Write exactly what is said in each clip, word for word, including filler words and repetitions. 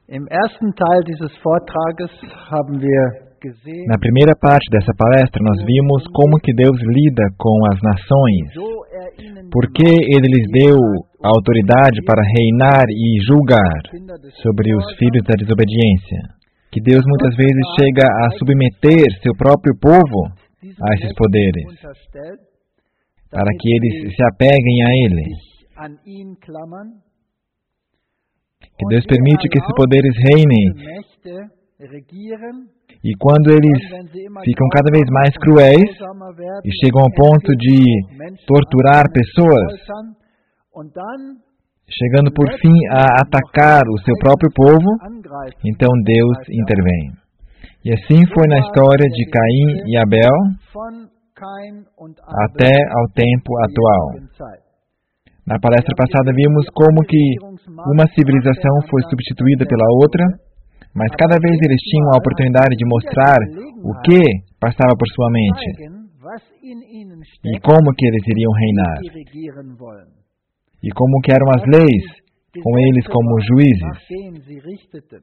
Im ersten Teil dieses Vortrages haben wir gesehen, Na primeira parte dessa palestra, nós vimos como que Deus lida com as nações, so er ihnen por que Ele lhes deu a autoridade para reinar e julgar sobre os filhos da desobediência, que Deus muitas vezes chega a submeter seu próprio povo a esses poderes, unterstellt, para que eles se apeguem a Ele, sich an ihn klammern, que Deus permite que esses poderes reinem, Mächte regieren, e quando eles wenn sie immer ficam cada vez mais cruéis grausamer werden, e chegam ao ponto de torturar pessoas, foltern und dann chegando por fim a atacar o seu próprio povo, angreifen. então Deus intervém. E assim foi na história de Caim e Abel Von Kain und até ao tempo atual. Abel Zeit. Na palestra passada vimos como que uma civilização foi substituída pela outra, mas cada vez eles tinham a oportunidade de mostrar o que passava por sua mente Zeigen, was in ihnen e steckt, como que eles iriam reinar, die regieren wollen. e como que eram as leis com eles como juízes. Nach denen sie richteten.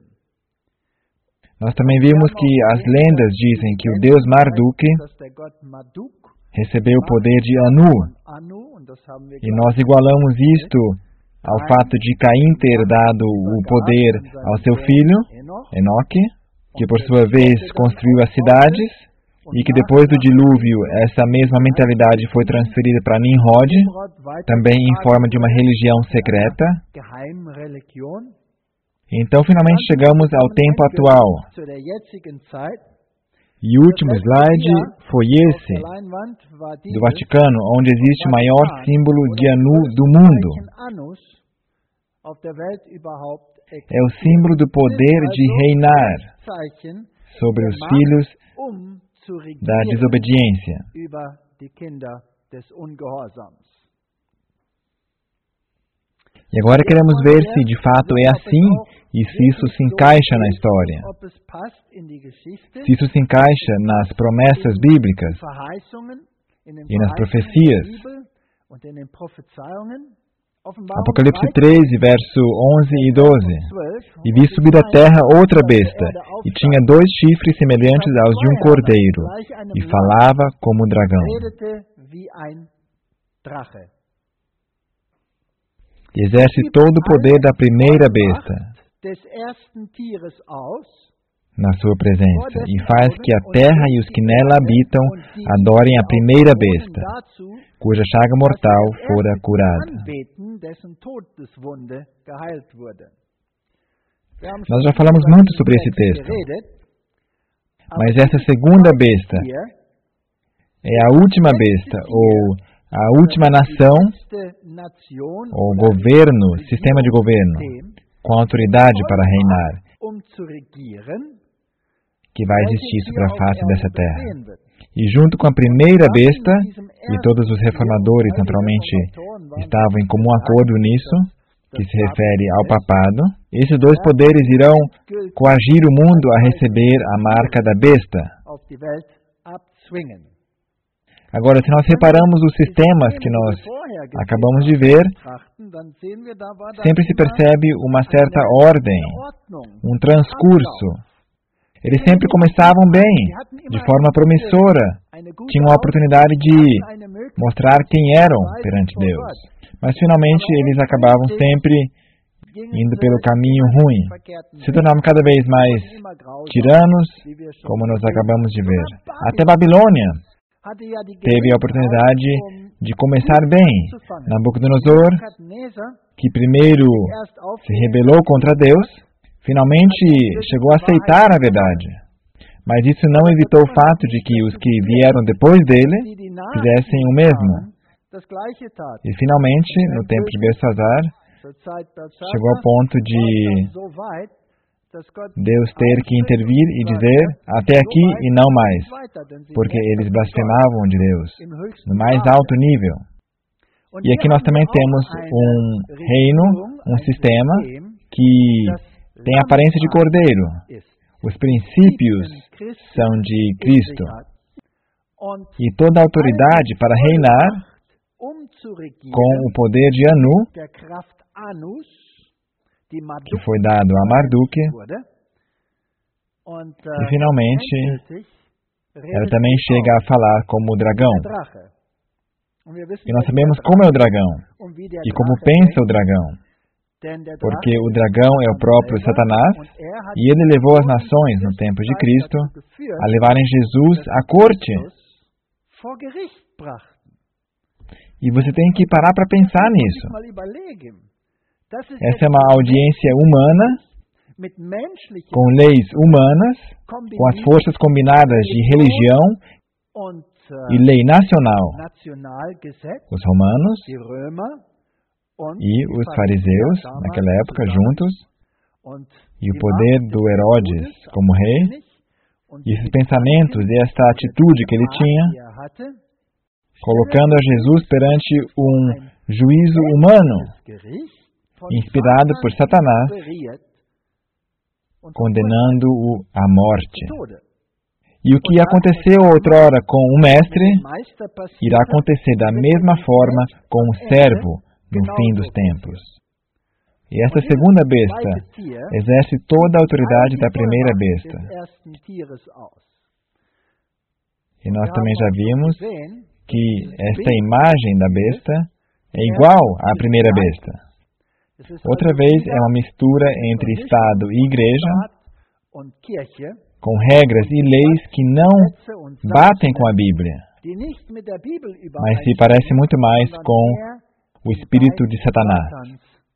Nós também vimos que as lendas dizem que o deus Marduk Dass der Gott Marduk, recebeu o poder de Anu, Anu, und das haben wir e nós igualamos isto ao fato de Caim ter dado o poder ao seu filho, Enoque, que por sua vez construiu as cidades, e que depois do dilúvio essa mesma mentalidade foi transferida para Nimrod, também em forma de uma religião secreta. Geheimreligion. Então finalmente chegamos ao tempo atual. Zu der jetzigen Zeit. E o último slide foi esse, Der Leinwand war do dieses Vaticano, onde existe o maior símbolo de Anu do mundo. Anus auf der Welt überhaupt É o símbolo do poder de reinar Zeichen sobre os filhos um zu da regieren desobediência. über die Kinder des Ungehorsams. E agora queremos ver se de fato é assim e se isso se encaixa na história. Ob es passt in die Geschichte, Se isso se encaixa nas promessas bíblicas Verheißungen, in den e nas Verheißungen profecias. der Bibel und in den Prophezeiungen. Apocalipse treze, verso onze e doze. E vi subir da terra outra besta, e tinha dois chifres semelhantes aos de um cordeiro, e falava como um dragão. redete wie ein Drache. E exerce todo o poder da primeira besta Des ersten Tieres aus, na sua presença, e faz que a terra e os que nela habitam adorem a primeira besta, dazu, cuja chaga mortal fora curada. anbeten, dessen Todeswunde geheilt wurde. Wir haben Nós schon já falamos über muito diese sobre esse Beste texto, geredet, mas essa segunda besta hier é a última besta, ou a última nação, letzte Nation ou oder governo, sistema de governo, System, com autoridade para reinar, um zu regieren, que vai existir welches sobre hier a auf face Erden dessa terra. bestehen wird. E junto com a primeira besta, e todos os reformadores naturalmente estavam em comum acordo nisso, que se refere ao papado, esses dois poderes irão coagir o mundo a receber a marca da besta. Auf die Welt abzwingen. Agora, se nós reparamos os sistemas que nós acabamos de ver, Trachten, dann sehen wir, da war da sempre se immer percebe uma certa ordem, Ordnung. um transcurso. Eles sempre começavam bem, de forma promissora, Eine gute tinham a oportunidade de Ausgabe, eine Möglichkeit, mostrar quem eram perante Deus. Mas finalmente eles acabavam sempre indo pelo caminho ruim, se tornavam cada vez mais immer grausam, tiranos, wie wir schon como nós acabamos de ver. Até Babilônia hatte ja die teve a oportunidade Gelegenheit, de começar bem. Nabucodonosor, Nebukadnezar que primeiro erst auf se rebelou contra Deus, finalmente chegou a aceitar a verdade. Mas isso não evitou o fato de que os que vieram depois dele die die nach fizessem o mesmo. das Gleiche taten. E finalmente, no tempo de Belsazar, Zur Zeit Belshazzar chegou ao ponto de war es so weit, dass Gott Deus ter que intervir e dizer até aqui e não mais, weiter, denn sie porque lehrten eles Gott blasfemavam de Deus, im höchsten no mais Grade. alto nível. Und E aqui hier nós haben também wir auch temos eine um reino, Regierung, um ein sistema System, que das tem a aparência de cordeiro. ist. Os princípios são de Cristo. Und E toda a autoridade para reinar um zu regieren, com o poder de Anu, der Kraft Anus, que foi dado a Marduk, e finalmente ela também chega a falar como o dragão. E nós sabemos como é o dragão e como pensa o dragão, porque o dragão é o próprio Satanás e ele levou as nações no tempo de Cristo a levarem Jesus à corte. E você tem que parar para pensar nisso. Essa é uma audiência humana, com leis humanas, com as forças combinadas de religião e lei nacional. Os romanos e os fariseus, naquela época, juntos, e o poder do Herodes como rei, e esses pensamentos e esta atitude que ele tinha, colocando a Jesus perante um juízo humano, inspirado por Satanás, condenando-o à morte. E o que aconteceu outrora com o mestre, irá acontecer da mesma forma com o servo no fim dos tempos. E esta segunda besta exerce toda a autoridade da primeira besta. E nós também já vimos que esta imagem da besta é igual à primeira besta. Outra vez é uma mistura entre Estado e Igreja, com regras e leis que não batem com a Bíblia, mas se parece muito mais com o espírito de Satanás.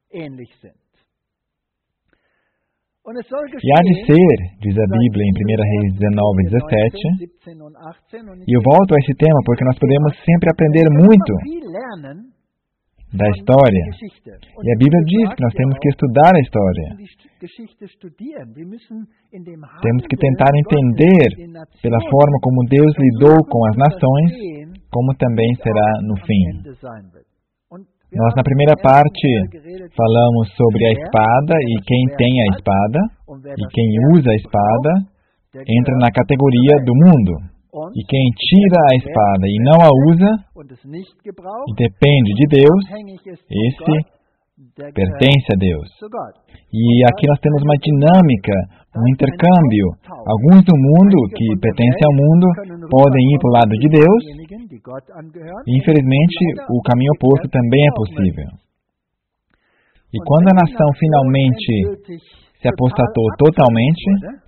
E há de ser, diz a Bíblia em primeira Reis dezenove, dezessete, e eu volto a esse tema porque nós podemos sempre aprender muito da história. E a Bíblia diz que nós temos que estudar a história. Temos que tentar entender, pela forma como Deus lidou com as nações, como também será no fim. Nós, na primeira parte, falamos sobre a espada e quem tem a espada, e quem usa a espada entra na categoria do mundo. E quem tira a espada e não a usa, e depende de Deus, esse pertence a Deus. E aqui nós temos uma dinâmica, um intercâmbio. Alguns do mundo, que pertencem ao mundo, podem ir para o lado de Deus, e infelizmente o caminho oposto também é possível. E quando a nação finalmente se apostatou totalmente,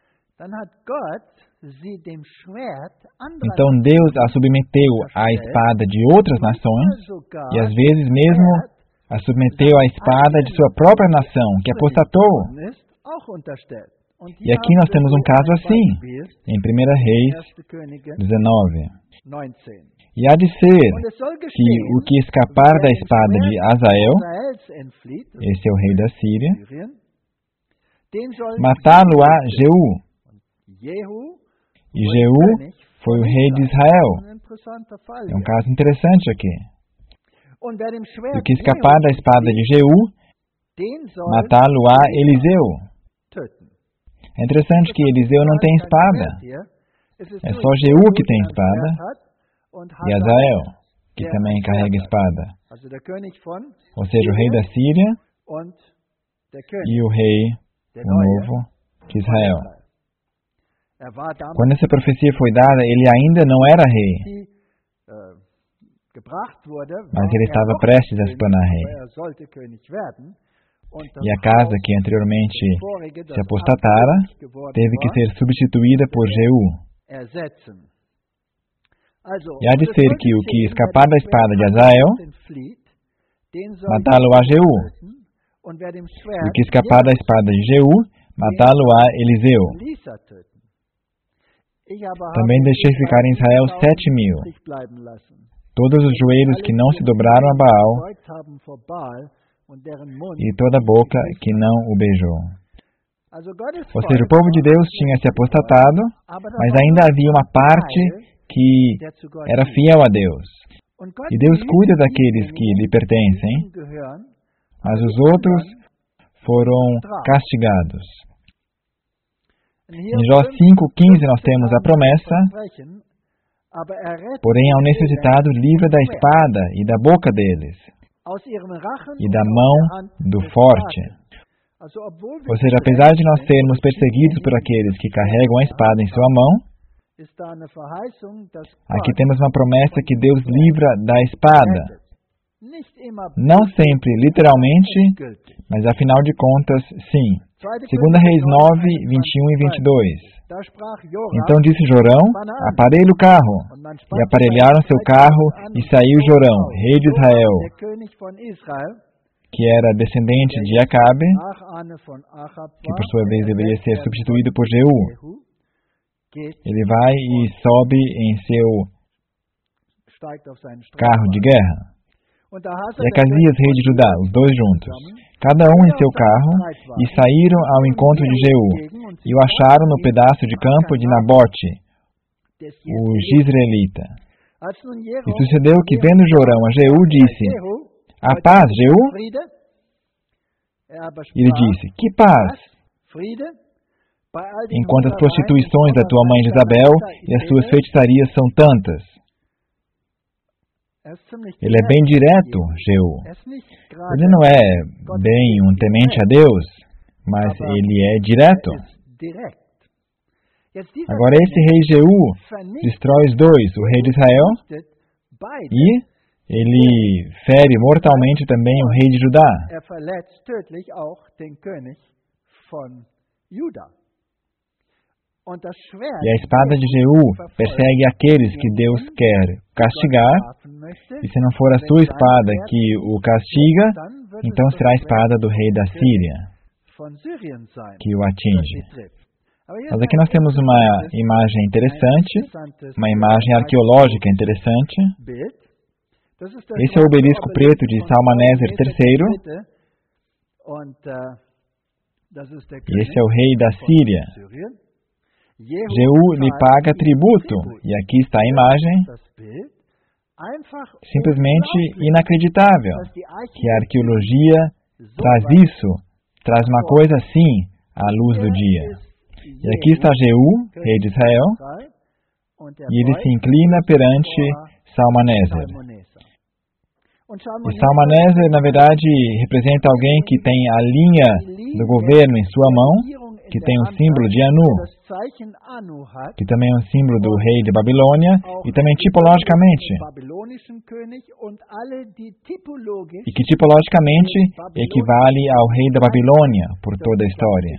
então Deus a submeteu à espada de outras nações, e às vezes mesmo a submeteu à espada de sua própria nação, que apostatou. E aqui nós temos um caso assim, em primeira Reis dezenove. E há de ser que o que escapar da espada de Azael, esse é o rei da Síria, matá-lo-á Jeú. E Jeú foi o rei de Israel. É um caso interessante aqui. E o que escapar da espada de Jeú, matá-lo-á Eliseu. É interessante que Eliseu não tem espada. É só Jeú que tem espada, e Azael, que também carrega espada. Ou seja, o rei da Síria e o rei, o novo, de Israel. Quando essa profecia foi dada, ele ainda não era rei, mas ele estava prestes a se tornar rei. E a casa que anteriormente se apostatara teve que ser substituída por Jeú. E há de ser que o que escapar da espada de Azael, matá-lo a Jeú. E o que escapar da espada de Jeú, matá-lo a Eliseu. Também deixei ficar em Israel sete mil. Todos os joelhos que não se dobraram a Baal, e toda a boca que não o beijou. Ou seja, o povo de Deus tinha se apostatado, mas ainda havia uma parte que era fiel a Deus. E Deus cuida daqueles que lhe pertencem, mas os outros foram castigados. Em Jó cinco, quinze nós temos a promessa: porém ao necessitado livra da espada e da boca deles, e da mão do forte. Ou seja, apesar de nós sermos perseguidos por aqueles que carregam a espada em sua mão, aqui temos uma promessa que Deus livra da espada. Não sempre, literalmente, mas afinal de contas, sim. Segunda Reis nove, vinte e um e vinte e dois. Então disse Jorão, aparelhe o carro. E aparelharam seu carro, e saiu Jorão, rei de Israel, que era descendente de Acabe, que por sua vez deveria ser substituído por Jeú. Ele vai e sobe em seu carro de guerra. E Acasias, rei de Judá, os dois juntos, cada um em seu carro, e saíram ao encontro de Jeú, e o acharam no pedaço de campo de Nabote, o Jizreelita. E sucedeu que, vendo Jorão a Jeú, disse, a paz, Jeú? E ele disse, que paz? Enquanto as prostituições da tua mãe Jezabel e as suas feitiçarias são tantas. Ele é bem direto, Jeú. Ele não é bem um temente a Deus, mas ele é direto. Agora esse rei Jeú destrói os dois, o rei de Israel, e ele fere mortalmente também o rei de Judá. E a espada de Jeú persegue aqueles que Deus quer castigar, e se não for a sua espada que o castiga, então será a espada do rei da Síria que o atinge. Mas aqui nós temos uma imagem interessante, uma imagem arqueológica interessante. Esse é o obelisco preto de Salmaneser terceiro, e esse é o rei da Síria. Jeú lhe paga tributo, e aqui está a imagem, simplesmente inacreditável, que a arqueologia traz isso, traz uma coisa assim à luz do dia. E aqui está Jeú, rei de Israel, e ele se inclina perante Salmaneser. E Salmaneser, na verdade, representa alguém que tem a linha do governo em sua mão, que tem o símbolo de Anu, que também é um símbolo do rei de Babilônia, e também tipologicamente, e que tipologicamente equivale ao rei da Babilônia por toda a história.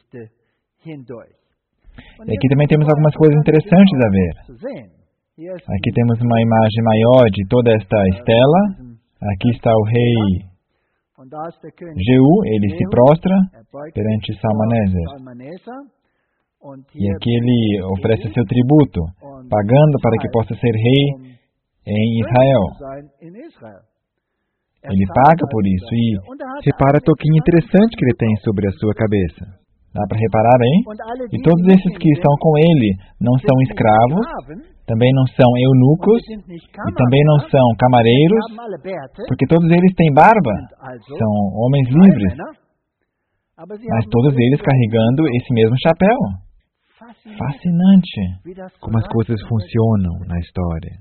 E aqui também temos algumas coisas interessantes a ver. Aqui temos uma imagem maior de toda esta estela. Aqui está o rei Jeú, ele se prostra perante Salmaneser. E aqui ele oferece seu tributo, pagando para que possa ser rei em Israel. Ele paga por isso, e repara a toquinha interessante que ele tem sobre a sua cabeça. Dá para reparar aí? E todos esses que estão com ele não são escravos, também não são eunucos, e também não são camareiros, porque todos eles têm barba, são homens livres, mas todos eles carregando esse mesmo chapéu. Fascinante como as coisas funcionam na história.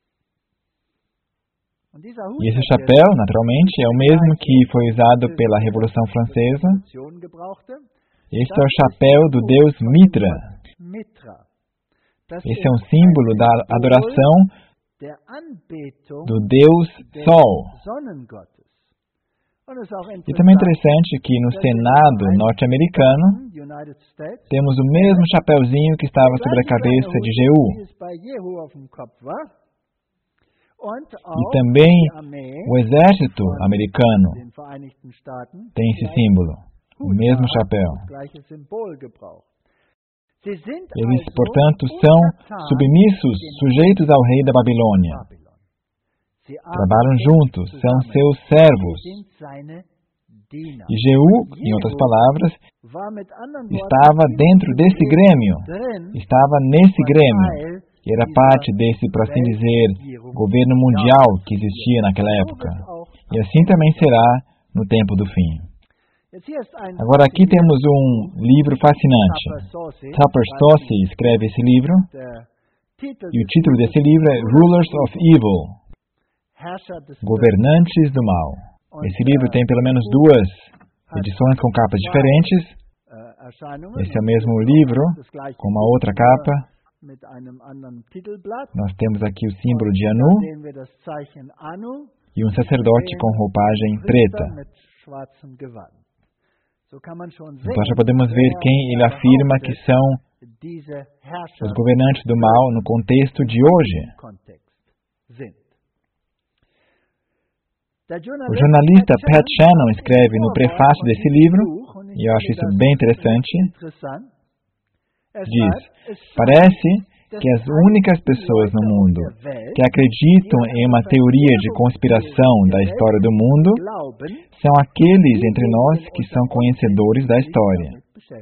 E esse chapéu, naturalmente, é o mesmo que foi usado pela Revolução Francesa. Este é o chapéu do deus Mitra. Esse é um símbolo da adoração do Deus Sol. E também é interessante que no Senado norte-americano temos o mesmo chapéuzinho que estava sobre a cabeça de Jeú. E também o exército americano tem esse símbolo, o mesmo chapéu. Eles, portanto, são submissos, sujeitos ao rei da Babilônia. Trabalham juntos, são seus servos. E Jeú, em outras palavras, estava dentro desse grêmio, estava nesse grêmio, e era parte desse, por assim dizer, governo mundial que existia naquela época. E assim também será no tempo do fim. Agora aqui temos um livro fascinante. Tupper Saucy escreve esse livro, e o título desse livro é Rulers of Evil, Governantes do Mal. Esse livro tem pelo menos duas edições com capas diferentes. Esse é o mesmo livro, com uma outra capa. Nós temos aqui o símbolo de Anu e um sacerdote com roupagem preta. Então já podemos ver quem ele afirma que são os governantes do mal no contexto de hoje. O jornalista Pat Shannon escreve no prefácio desse livro, e eu acho isso bem interessante, diz: parece que as únicas pessoas no mundo que acreditam em uma teoria de conspiração da história do mundo são aqueles entre nós que são conhecedores da história.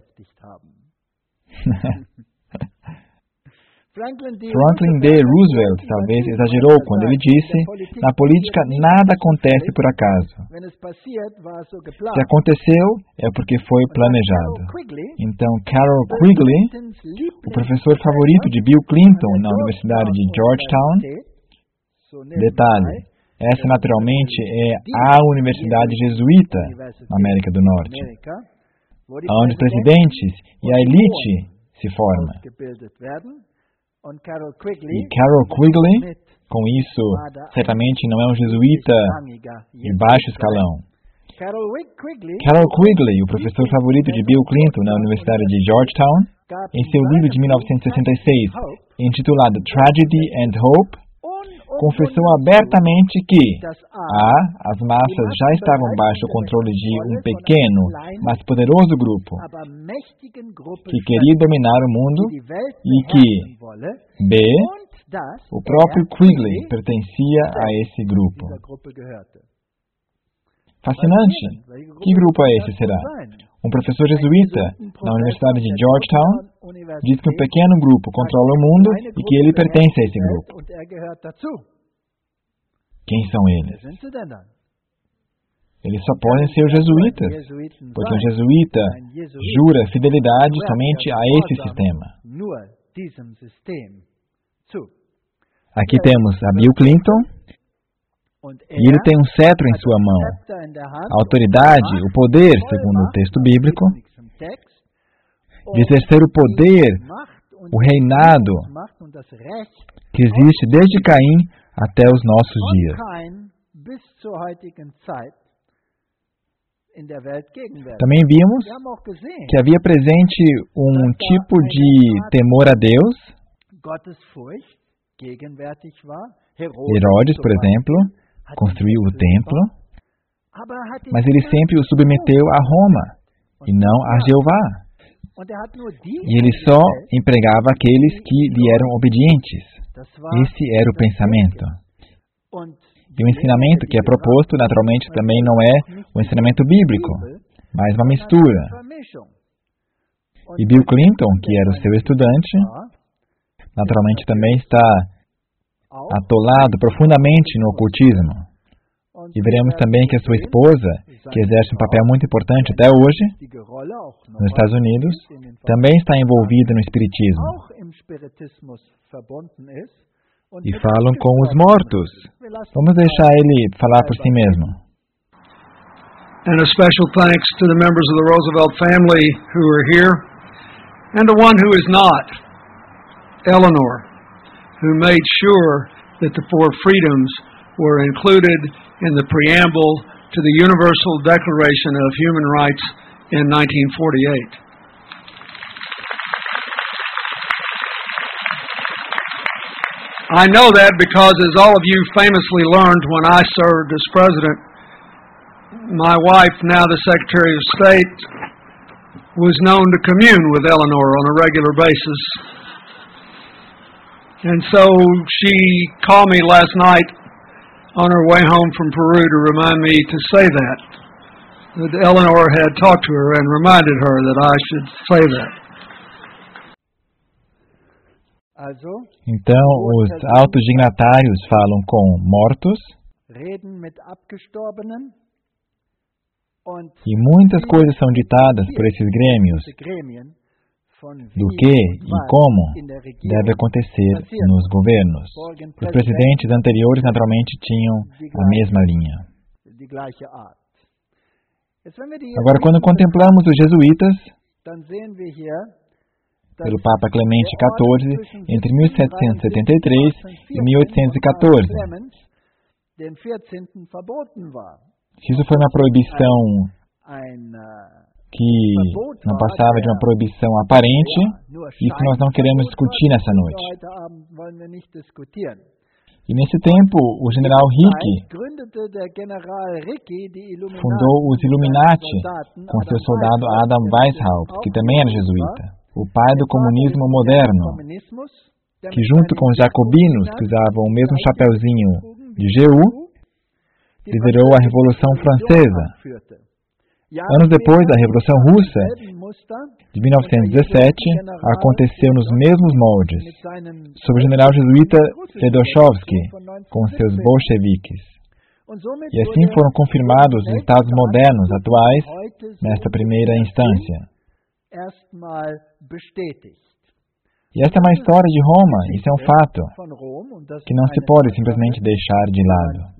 Franklin D. Roosevelt talvez exagerou quando ele disse: na política nada acontece por acaso. Se aconteceu, é porque foi planejado. Então, Carroll Quigley, o professor favorito de Bill Clinton na Universidade de Georgetown, detalhe, essa naturalmente é a Universidade Jesuíta na América do Norte, onde os presidentes e a elite se formam. E Carroll Quigley, com isso, certamente não é um jesuíta de baixo escalão. Carroll Quigley, o professor favorito de Bill Clinton na Universidade de Georgetown, em seu livro de mil novecentos e sessenta e seis, intitulado Tragedy and Hope, confessou abertamente que A. As massas já estavam baixo o controle de um pequeno, mas poderoso grupo que queria dominar o mundo e que B. O próprio Quigley pertencia a esse grupo. Fascinante! Que grupo é esse, será? Um professor jesuíta na Universidade de Georgetown diz que um pequeno grupo controla o mundo e que ele pertence a esse grupo. Quem são eles? Eles só podem ser os jesuítas, porque um jesuíta jura fidelidade somente a esse sistema. Aqui temos a Bill Clinton, e ele tem um cetro em sua mão. A autoridade, o poder, segundo o texto bíblico, de exercer o poder, o reinado que existe desde Caim até os nossos dias. Também vimos que havia presente um tipo de temor a Deus. Herodes, por exemplo, construiu o templo, mas ele sempre o submeteu a Roma, e não a Jeová. E ele só empregava aqueles que lhe eram obedientes. Esse era o pensamento. E o ensinamento que é proposto, naturalmente, também não é o ensinamento bíblico, mas uma mistura. E Bill Clinton, que era o seu estudante, naturalmente também está atolado profundamente no ocultismo. E veremos também que a sua esposa, que exerce um papel muito importante até hoje, nos Estados Unidos, também está envolvida no espiritismo. E falam com os mortos. Vamos deixar ele falar por si mesmo. And a special thanks to the members of the Roosevelt family who are here, and the one who is not, Eleanor, who made sure that the four freedoms were included in the preamble to the Universal Declaration of Human Rights in nineteen forty-eight. I know that because, as all of you famously learned when I served as president, my wife, now the Secretary of State, was known to commune with Eleanor on a regular basis. And so she called me last night on her way home from Peru to remind me to say that. That Eleanor had talked to her and reminded her that I should say that. Então, os altos dignatários falam com mortos e muitas coisas são ditadas por esses grêmios do que e como deve acontecer nos governos. Os presidentes anteriores naturalmente tinham a mesma linha. Agora, quando contemplamos os jesuítas, pelo Papa Clemente quatorze, entre mil setecentos e setenta e três e mil oitocentos e quatorze. Se isso foi uma proibição que não passava de uma proibição aparente, isso nós não queremos discutir nessa noite. E nesse tempo, o general Rick fundou os Illuminati com seu soldado Adam Weishaupt, que também era jesuíta, o pai do comunismo moderno, que junto com os jacobinos, que usavam o mesmo chapeuzinho de G U, liderou a Revolução Francesa. Anos depois da Revolução Russa, de mil novecentos e dezessete, aconteceu nos mesmos moldes, sob o general jesuíta Fedoshovsky, com seus bolcheviques. E assim foram confirmados os estados modernos atuais nesta primeira instância. E esta é uma história de Roma, isso é um fato, que não se pode simplesmente deixar de lado.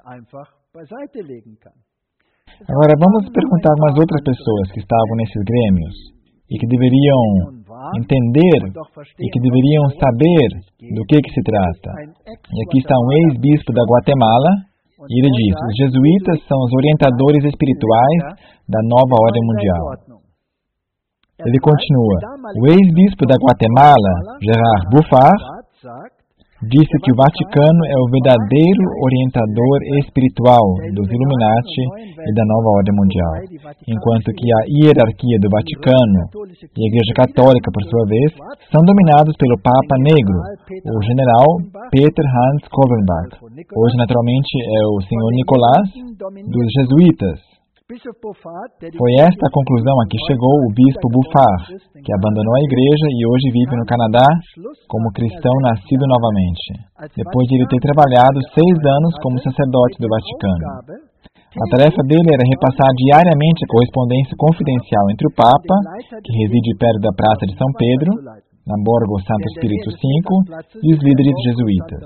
Agora, vamos perguntar a algumas outras pessoas que estavam nesses grêmios e que deveriam entender e que deveriam saber do que, que se trata. E aqui está um ex-bispo da Guatemala, e ele diz: os jesuítas são os orientadores espirituais da nova ordem mundial. Ele continua: o ex-bispo da Guatemala, Gerard Buffard, disse que o Vaticano é o verdadeiro orientador espiritual dos Illuminati e da nova ordem mundial, enquanto que a hierarquia do Vaticano e a Igreja Católica, por sua vez, são dominados pelo Papa Negro, o general Peter Hans Kovenbach. Hoje, naturalmente, é o senhor Nicolás dos jesuítas. Foi esta a conclusão a que chegou o bispo Buffard, que abandonou a igreja e hoje vive no Canadá como cristão nascido novamente, depois de ele ter trabalhado seis anos como sacerdote do Vaticano. A tarefa dele era repassar diariamente a correspondência confidencial entre o Papa, que reside perto da Praça de São Pedro, na Borgo Santo Espírito cinco, e os líderes jesuítas.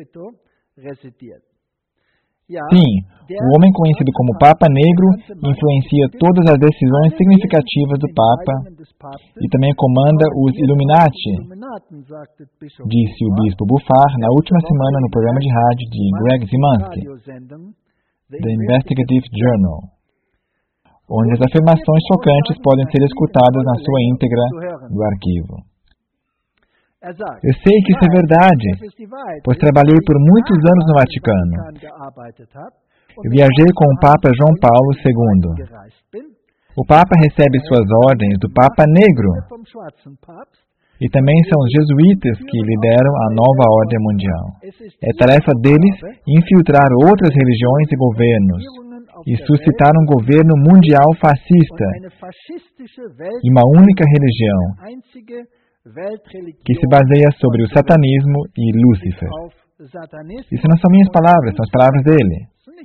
Sim, o homem conhecido como Papa Negro influencia todas as decisões significativas do Papa e também comanda os Illuminati, disse o bispo Buffard na última semana no programa de rádio de Greg Zimansky, The Investigative Journal, onde as afirmações chocantes podem ser escutadas na sua íntegra do arquivo. Eu sei que isso é verdade, pois trabalhei por muitos anos no Vaticano. Eu viajei com o Papa João Paulo segundo. O Papa recebe suas ordens do Papa Negro. E também são os jesuítas que lideram a nova ordem mundial. É tarefa deles infiltrar outras religiões e governos e suscitar um governo mundial fascista e uma única religião que se baseia sobre o satanismo e Lúcifer. Isso não são minhas palavras, são as palavras dele.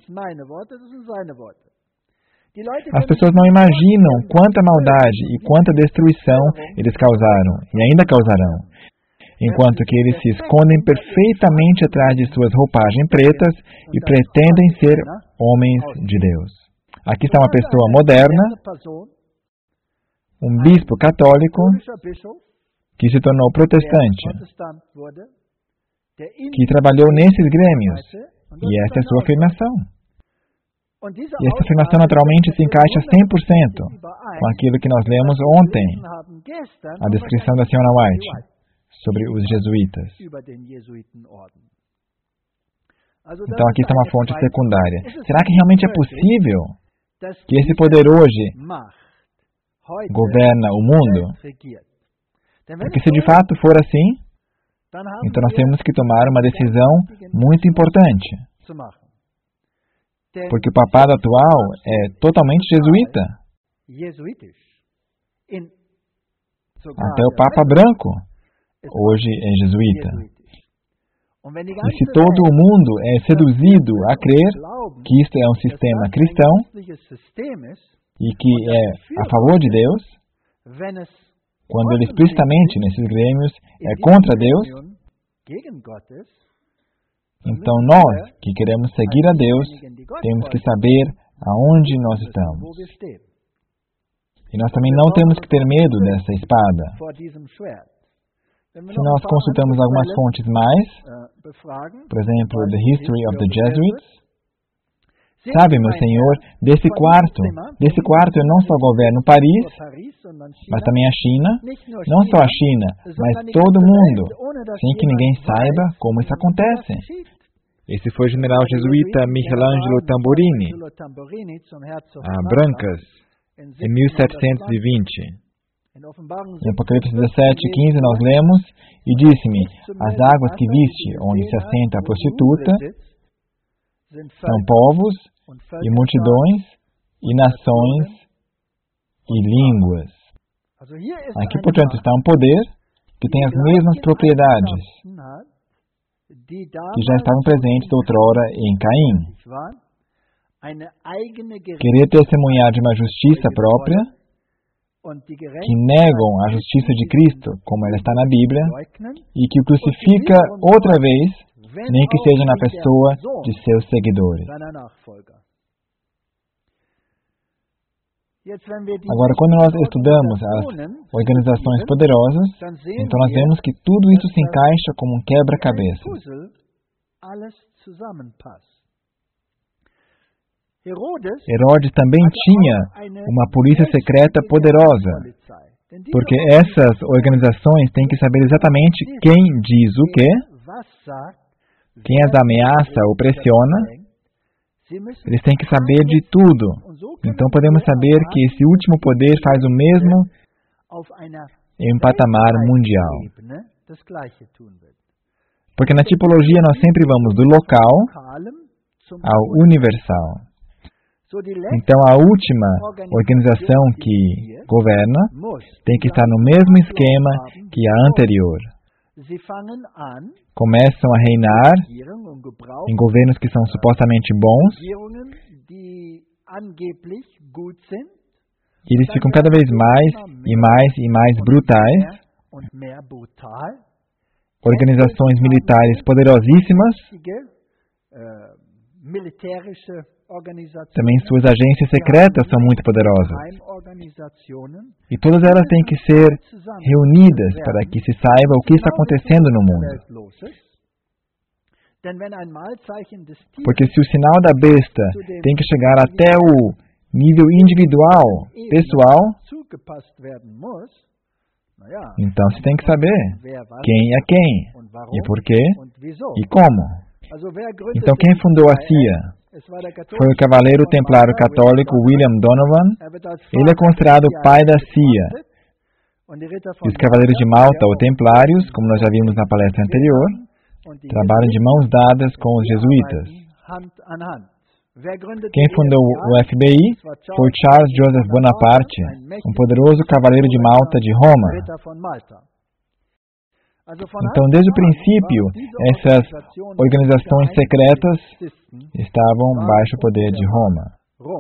As pessoas não imaginam quanta maldade e quanta destruição eles causaram e ainda causarão, enquanto que eles se escondem perfeitamente atrás de suas roupagens pretas e pretendem ser homens de Deus. Aqui está uma pessoa moderna, um bispo católico, que se tornou protestante, que trabalhou nesses grêmios, e esta é a sua afirmação. E esta afirmação naturalmente se encaixa cem por cento com aquilo que nós lemos ontem, a descrição da senhora White, sobre os jesuítas. Então aqui está uma fonte secundária. Será que realmente é possível que esse poder hoje governa o mundo? Porque se de fato for assim, então nós temos que tomar uma decisão muito importante. Porque o papado atual é totalmente jesuíta. Até o Papa Branco hoje é jesuíta. E se todo o mundo é seduzido a crer que isto é um sistema cristão e que é a favor de Deus, quando ele explicitamente, nesses grêmios, é contra Deus, então nós, que queremos seguir a Deus, temos que saber aonde nós estamos. E nós também não temos que ter medo dessa espada. Se nós consultamos algumas fontes mais, por exemplo, The History of the Jesuits, sabe, meu Senhor, desse quarto, desse quarto eu não só governo Paris, mas também a China, não só a China, mas todo mundo, sem que ninguém saiba como isso acontece. Esse foi o general jesuíta Michelangelo Tamburini, a Brancas, em mil setecentos e vinte. Em Apocalipse dezessete, quinze, nós lemos, e disse-me, as águas que viste, onde se assenta a prostituta, são povos e multidões e nações e línguas. Aqui, portanto, está um poder que tem as mesmas propriedades que já estavam presentes outrora em Caim. Querer testemunhar de uma justiça própria, que negam a justiça de Cristo, como ela está na Bíblia, e que o crucifica outra vez, nem que seja na pessoa de seus seguidores. Agora, quando nós estudamos as organizações poderosas, então nós vemos que tudo isso se encaixa como um quebra-cabeças. Herodes também tinha uma polícia secreta poderosa, porque essas organizações têm que saber exatamente quem diz o quê, quem as ameaça ou pressiona. Eles têm que saber de tudo. Então podemos saber que esse último poder faz o mesmo em um patamar mundial. Porque na tipologia nós sempre vamos do local ao universal. Então a última organização que governa tem que estar no mesmo esquema que a anterior. Começam a reinar em governos que são supostamente bons, e eles ficam cada vez mais e mais e mais brutais. Organizações militares poderosíssimas, também suas agências secretas são muito poderosas. E todas elas têm que ser reunidas para que se saiba o que está acontecendo no mundo. Porque se o sinal da besta tem que chegar até o nível individual, pessoal, então se tem que saber quem é quem, e por quê, e como. Então quem fundou a C I A? Foi o cavaleiro templário católico William Donovan. Ele é considerado o pai da C I A. E os cavaleiros de Malta, ou templários, como nós já vimos na palestra anterior, trabalham de mãos dadas com os jesuítas. Quem fundou o F B I foi Charles Joseph Bonaparte, um poderoso cavaleiro de Malta de Roma. Então, desde o princípio, essas organizações secretas estavam baixo o poder de Roma.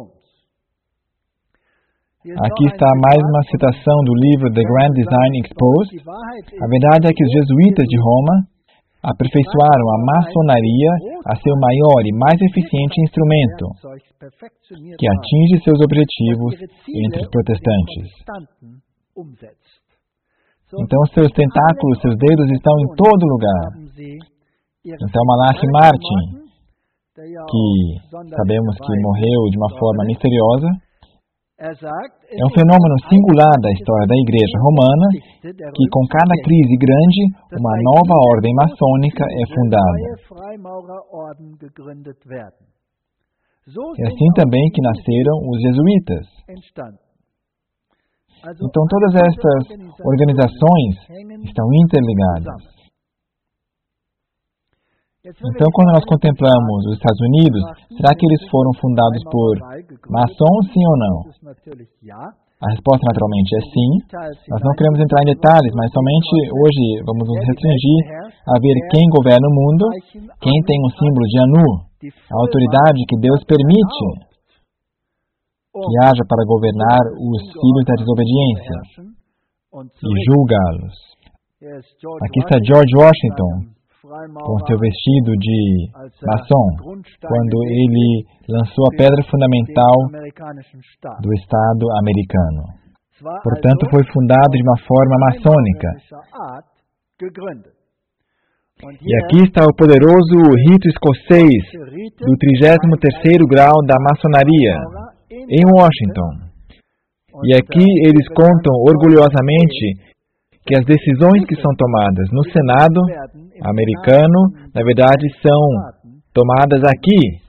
Aqui está mais uma citação do livro The Grand Design Exposed. A verdade é que os jesuítas de Roma aperfeiçoaram a maçonaria a seu maior e mais eficiente instrumento, que atinge seus objetivos entre os protestantes. Então, seus tentáculos, seus dedos estão em todo lugar. Então, Malachi Martin, que sabemos que morreu de uma forma misteriosa, é um fenômeno singular da história da Igreja Romana, que com cada crise grande, uma nova ordem maçônica é fundada. É assim também que nasceram os jesuítas. Então, todas estas organizações estão interligadas. Então, quando nós contemplamos os Estados Unidos, será que eles foram fundados por maçons, sim ou não? A resposta, naturalmente, é sim. Nós não queremos entrar em detalhes, mas somente hoje vamos nos restringir a ver quem governa o mundo, quem tem um símbolo de Anu, a autoridade que Deus permite que haja para governar os filhos da desobediência e julgá-los. Aqui está George Washington, com seu vestido de maçom, quando ele lançou a pedra fundamental do Estado americano. Portanto, foi fundado de uma forma maçônica. E aqui está o poderoso rito escocês do trigésimo terceiro grau da maçonaria, em Washington. E aqui eles contam orgulhosamente que as decisões que são tomadas no Senado americano, na verdade, são tomadas aqui.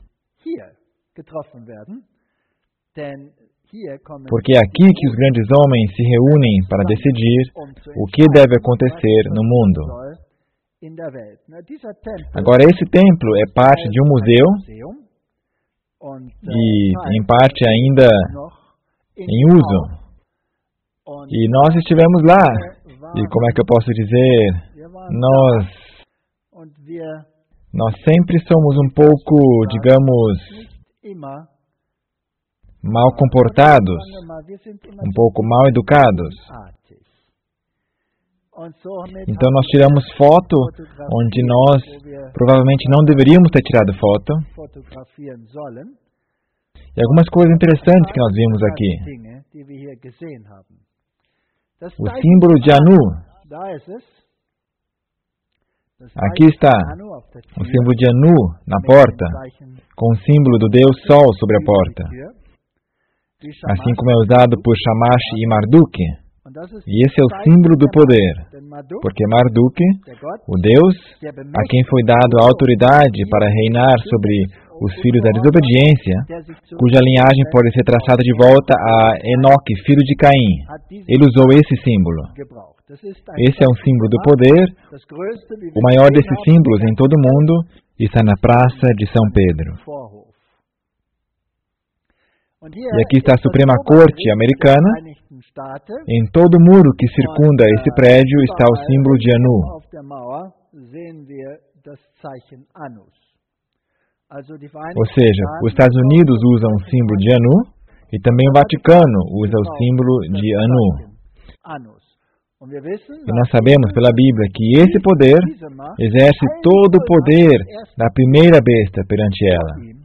Porque é aqui que os grandes homens se reúnem para decidir o que deve acontecer no mundo. Agora, esse templo é parte de um museu e, em parte, ainda em uso. E nós estivemos lá. E como é que eu posso dizer? Nós, nós sempre somos um pouco, digamos, mal comportados, um pouco mal educados. Então nós tiramos foto onde nós provavelmente não deveríamos ter tirado foto. E algumas coisas interessantes que nós vimos aqui. O símbolo de Anu. Aqui está o símbolo de Anu na porta, com o símbolo do Deus Sol sobre a porta. Assim como é usado por Shamash e Marduk. E esse é o símbolo do poder, porque Marduk, o Deus, a quem foi dado a autoridade para reinar sobre os filhos da desobediência, cuja linhagem pode ser traçada de volta a Enoque, filho de Caim. Ele usou esse símbolo. Esse é um símbolo do poder, o maior desses símbolos em todo o mundo, está na Praça de São Pedro. E aqui está a Suprema Corte americana. Em todo o muro que circunda esse prédio está o símbolo de Anu. Ou seja, os Estados Unidos usam o símbolo de Anu e também o Vaticano usa o símbolo de Anu. E nós sabemos pela Bíblia que esse poder exerce todo o poder da primeira besta perante ela.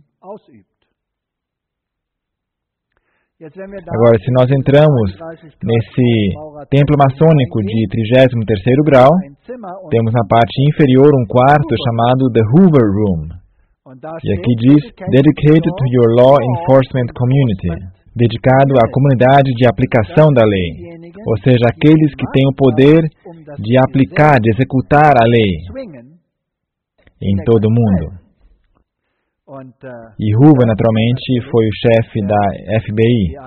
Agora, se nós entramos nesse templo maçônico de trigésimo terceiro grau, temos na parte inferior um quarto chamado The Hoover Room. E aqui diz, Dedicated to your Law Enforcement Community, dedicado à comunidade de aplicação da lei, ou seja, aqueles que têm o poder de aplicar, de executar a lei em todo o mundo. E Hoover, naturalmente, foi o chefe da F B I.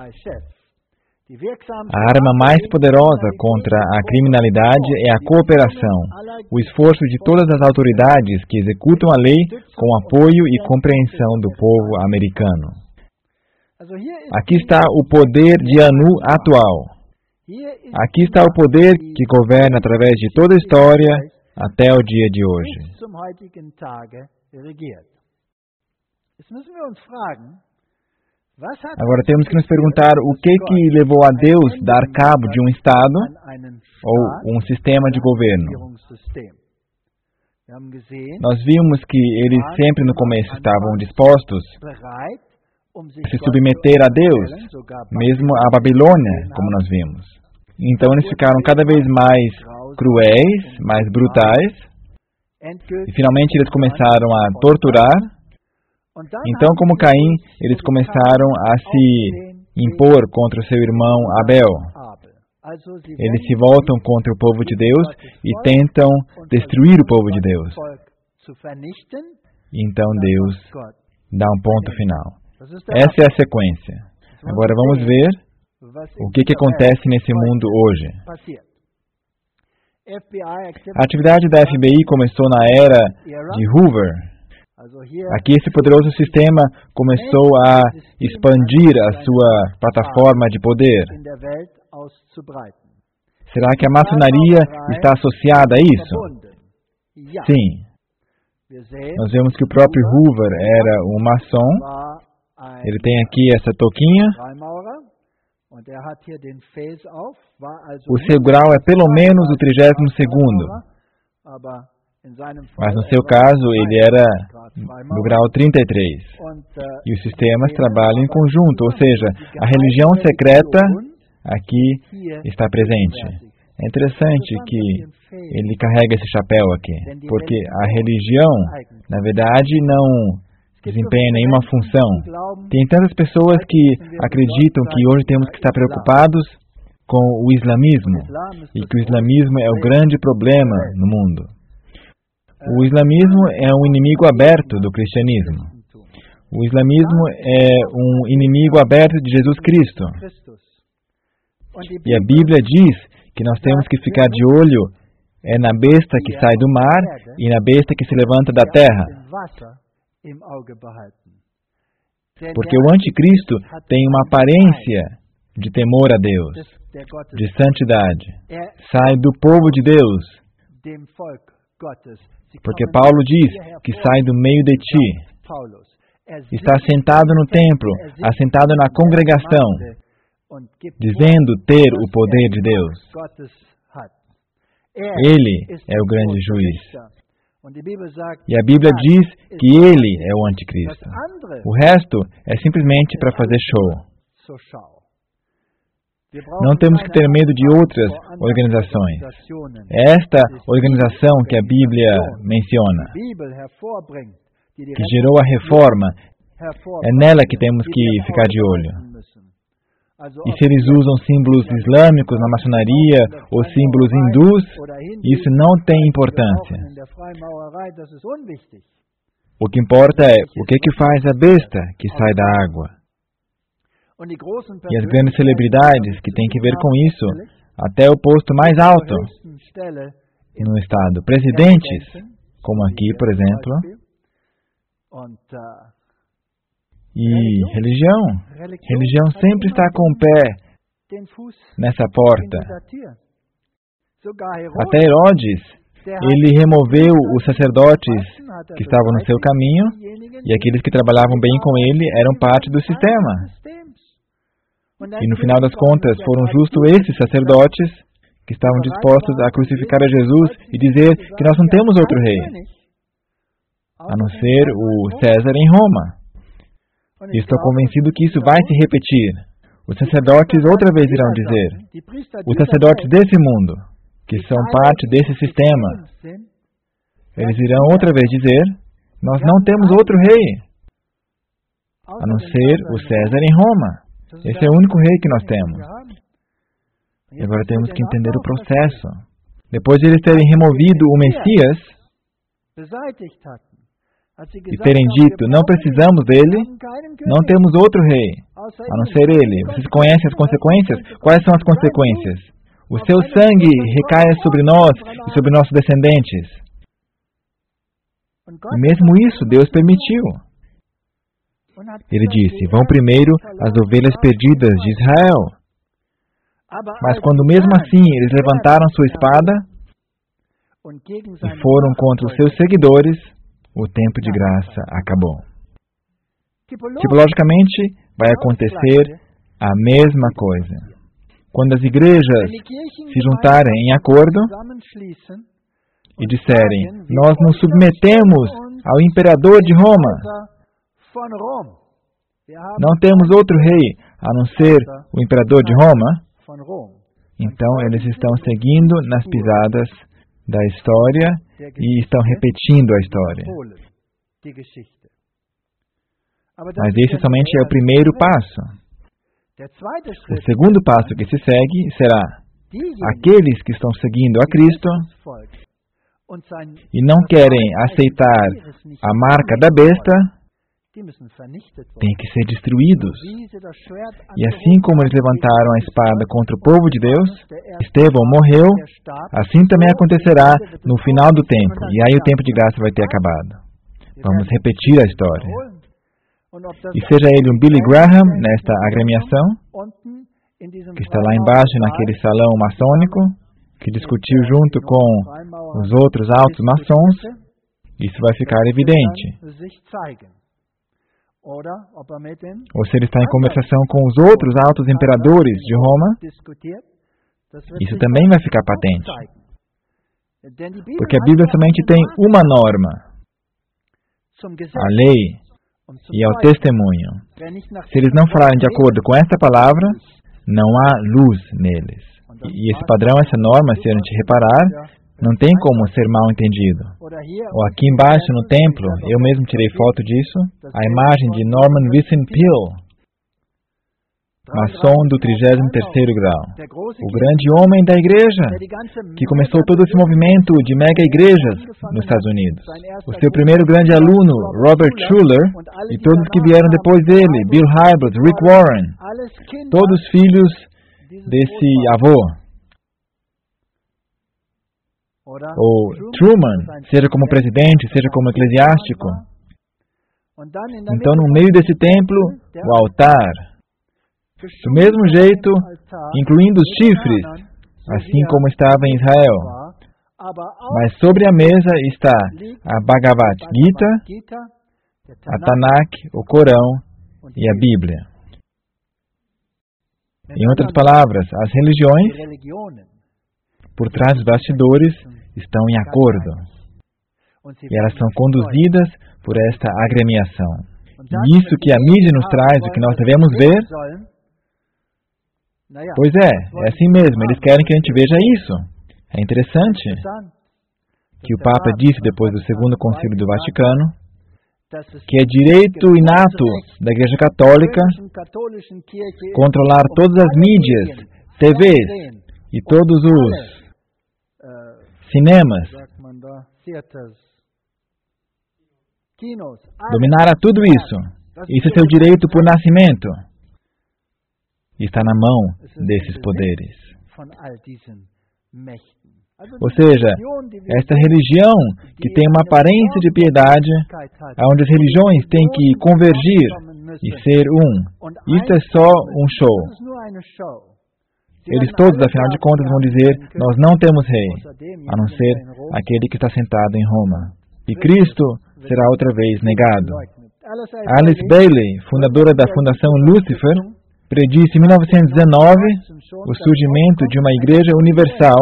A arma mais poderosa contra a criminalidade é a cooperação, o esforço de todas as autoridades que executam a lei com apoio e compreensão do povo americano. Aqui está o poder de Anu atual. Aqui está o poder que governa através de toda a história até o dia de hoje. Agora temos que nos perguntar o que que levou a Deus a dar cabo de um Estado ou um sistema de governo. Nós vimos que eles sempre no começo estavam dispostos a se submeter a Deus, mesmo a Babilônia, como nós vimos. Então eles ficaram cada vez mais cruéis, mais brutais, e finalmente eles começaram a torturar. Então, como Caim, eles começaram a se impor contra o seu irmão Abel. Eles se voltam contra o povo de Deus e tentam destruir o povo de Deus. E então Deus dá um ponto final. Essa é a sequência. Agora vamos ver o que, que acontece nesse mundo hoje. A atividade da F B I começou na era de Hoover. Aqui esse poderoso sistema começou a expandir a sua plataforma de poder. Será que a maçonaria está associada a isso? Sim. Nós vemos que o próprio Hoover era um maçom. Ele tem aqui essa touquinha. O seu grau é pelo menos o trigésimo segundo. Mas no seu caso, ele era do grau trinta e três. E os sistemas trabalham em conjunto, ou seja, a religião secreta aqui está presente. É interessante que ele carrega esse chapéu aqui, porque a religião, na verdade, não desempenha nenhuma função. Tem tantas pessoas que acreditam que hoje temos que estar preocupados com o islamismo, e que o islamismo é o grande problema no mundo. O islamismo é um inimigo aberto do cristianismo. O islamismo é um inimigo aberto de Jesus Cristo. E a Bíblia diz que nós temos que ficar de olho é na besta que sai do mar e na besta que se levanta da terra. Porque o anticristo tem uma aparência de temor a Deus, de santidade. Sai do povo de Deus. Porque Paulo diz que sai do meio de ti. Está sentado no templo, assentado na congregação, dizendo ter o poder de Deus. Ele é o grande juiz. E a Bíblia diz que ele é o anticristo. O resto é simplesmente para fazer show. Não temos que ter medo de outras organizações. É esta organização que a Bíblia menciona, que gerou a reforma, é nela que temos que ficar de olho. E se eles usam símbolos islâmicos na maçonaria ou símbolos hindus, isso não tem importância. O que importa é o que, que faz a besta que sai da água. E as grandes celebridades que têm que ver com isso, até o posto mais alto no Estado. Presidentes, como aqui, por exemplo. E religião. Religião sempre está com o pé nessa porta. Até Herodes, ele removeu os sacerdotes que estavam no seu caminho, e aqueles que trabalhavam bem com ele eram parte do sistema. E no final das contas, foram justo esses sacerdotes que estavam dispostos a crucificar a Jesus e dizer que nós não temos outro rei, a não ser o César em Roma. E estou convencido que isso vai se repetir. Os sacerdotes outra vez irão dizer, os sacerdotes desse mundo, que são parte desse sistema, eles irão outra vez dizer, nós não temos outro rei, a não ser o César em Roma. Esse é o único rei que nós temos. E agora temos que entender o processo. Depois de eles terem removido o Messias e terem dito, não precisamos dele, não temos outro rei, a não ser ele. Vocês conhecem as consequências? Quais são as consequências? O seu sangue recai sobre nós e sobre nossos descendentes. E mesmo isso Deus permitiu. Ele disse, vão primeiro as ovelhas perdidas de Israel. Mas quando mesmo assim eles levantaram sua espada e foram contra os seus seguidores, o tempo de graça acabou. Tipologicamente, vai acontecer a mesma coisa. Quando as igrejas se juntarem em acordo e disserem, nós nos submetemos ao imperador de Roma, não temos outro rei a não ser o imperador de Roma, então eles estão seguindo nas pisadas da história e estão repetindo a história. Mas esse somente é o primeiro passo. O segundo passo que se segue será aqueles que estão seguindo a Cristo e não querem aceitar a marca da besta, têm que ser destruídos. E assim como eles levantaram a espada contra o povo de Deus, Estevão morreu, assim também acontecerá no final do tempo. E aí o tempo de graça vai ter acabado. Vamos repetir a história. E seja ele um Billy Graham nesta agremiação, que está lá embaixo naquele salão maçônico, que discutiu junto com os outros altos maçons, isso vai ficar evidente. Ou se ele está em conversação com os outros altos imperadores de Roma, isso também vai ficar patente. Porque a Bíblia somente tem uma norma, a lei e ao testemunho. Se eles não falarem de acordo com esta palavra, não há luz neles. E esse padrão, essa norma, se a gente reparar, não tem como ser mal entendido. Ou aqui embaixo no templo, eu mesmo tirei foto disso, a imagem de Norman Vincent Peale, maçom do trigésimo terceiro grau, o grande homem da igreja, que começou todo esse movimento de mega igrejas nos Estados Unidos. O seu primeiro grande aluno, Robert Schuller, e todos que vieram depois dele, Bill Hybels, Rick Warren, todos filhos desse avô. Ou Truman, seja como presidente, seja como eclesiástico. Então, no meio desse templo, o altar, do mesmo jeito, incluindo os chifres, assim como estava em Israel. Mas sobre a mesa está a Bhagavad Gita, a Tanakh, o Corão e a Bíblia. Em outras palavras, as religiões, por trás dos bastidores, estão em acordo. E elas são conduzidas por esta agremiação. E isso que a mídia nos traz, o que nós devemos ver, pois é, é assim mesmo, eles querem que a gente veja isso. É interessante que o Papa disse depois do Segundo Concílio do Vaticano que é direito inato da Igreja Católica controlar todas as mídias, T Vs e todos os cinemas, dominar a tudo isso. Isso é seu direito por nascimento. Está na mão desses poderes. Ou seja, esta religião que tem uma aparência de piedade, onde as religiões têm que convergir e ser um. Isso é só um show. Eles todos, afinal de contas, vão dizer, nós não temos rei, a não ser aquele que está sentado em Roma. E Cristo será outra vez negado. Alice Bailey, fundadora da Fundação Lucifer, predisse em mil novecentos e dezenove o surgimento de uma igreja universal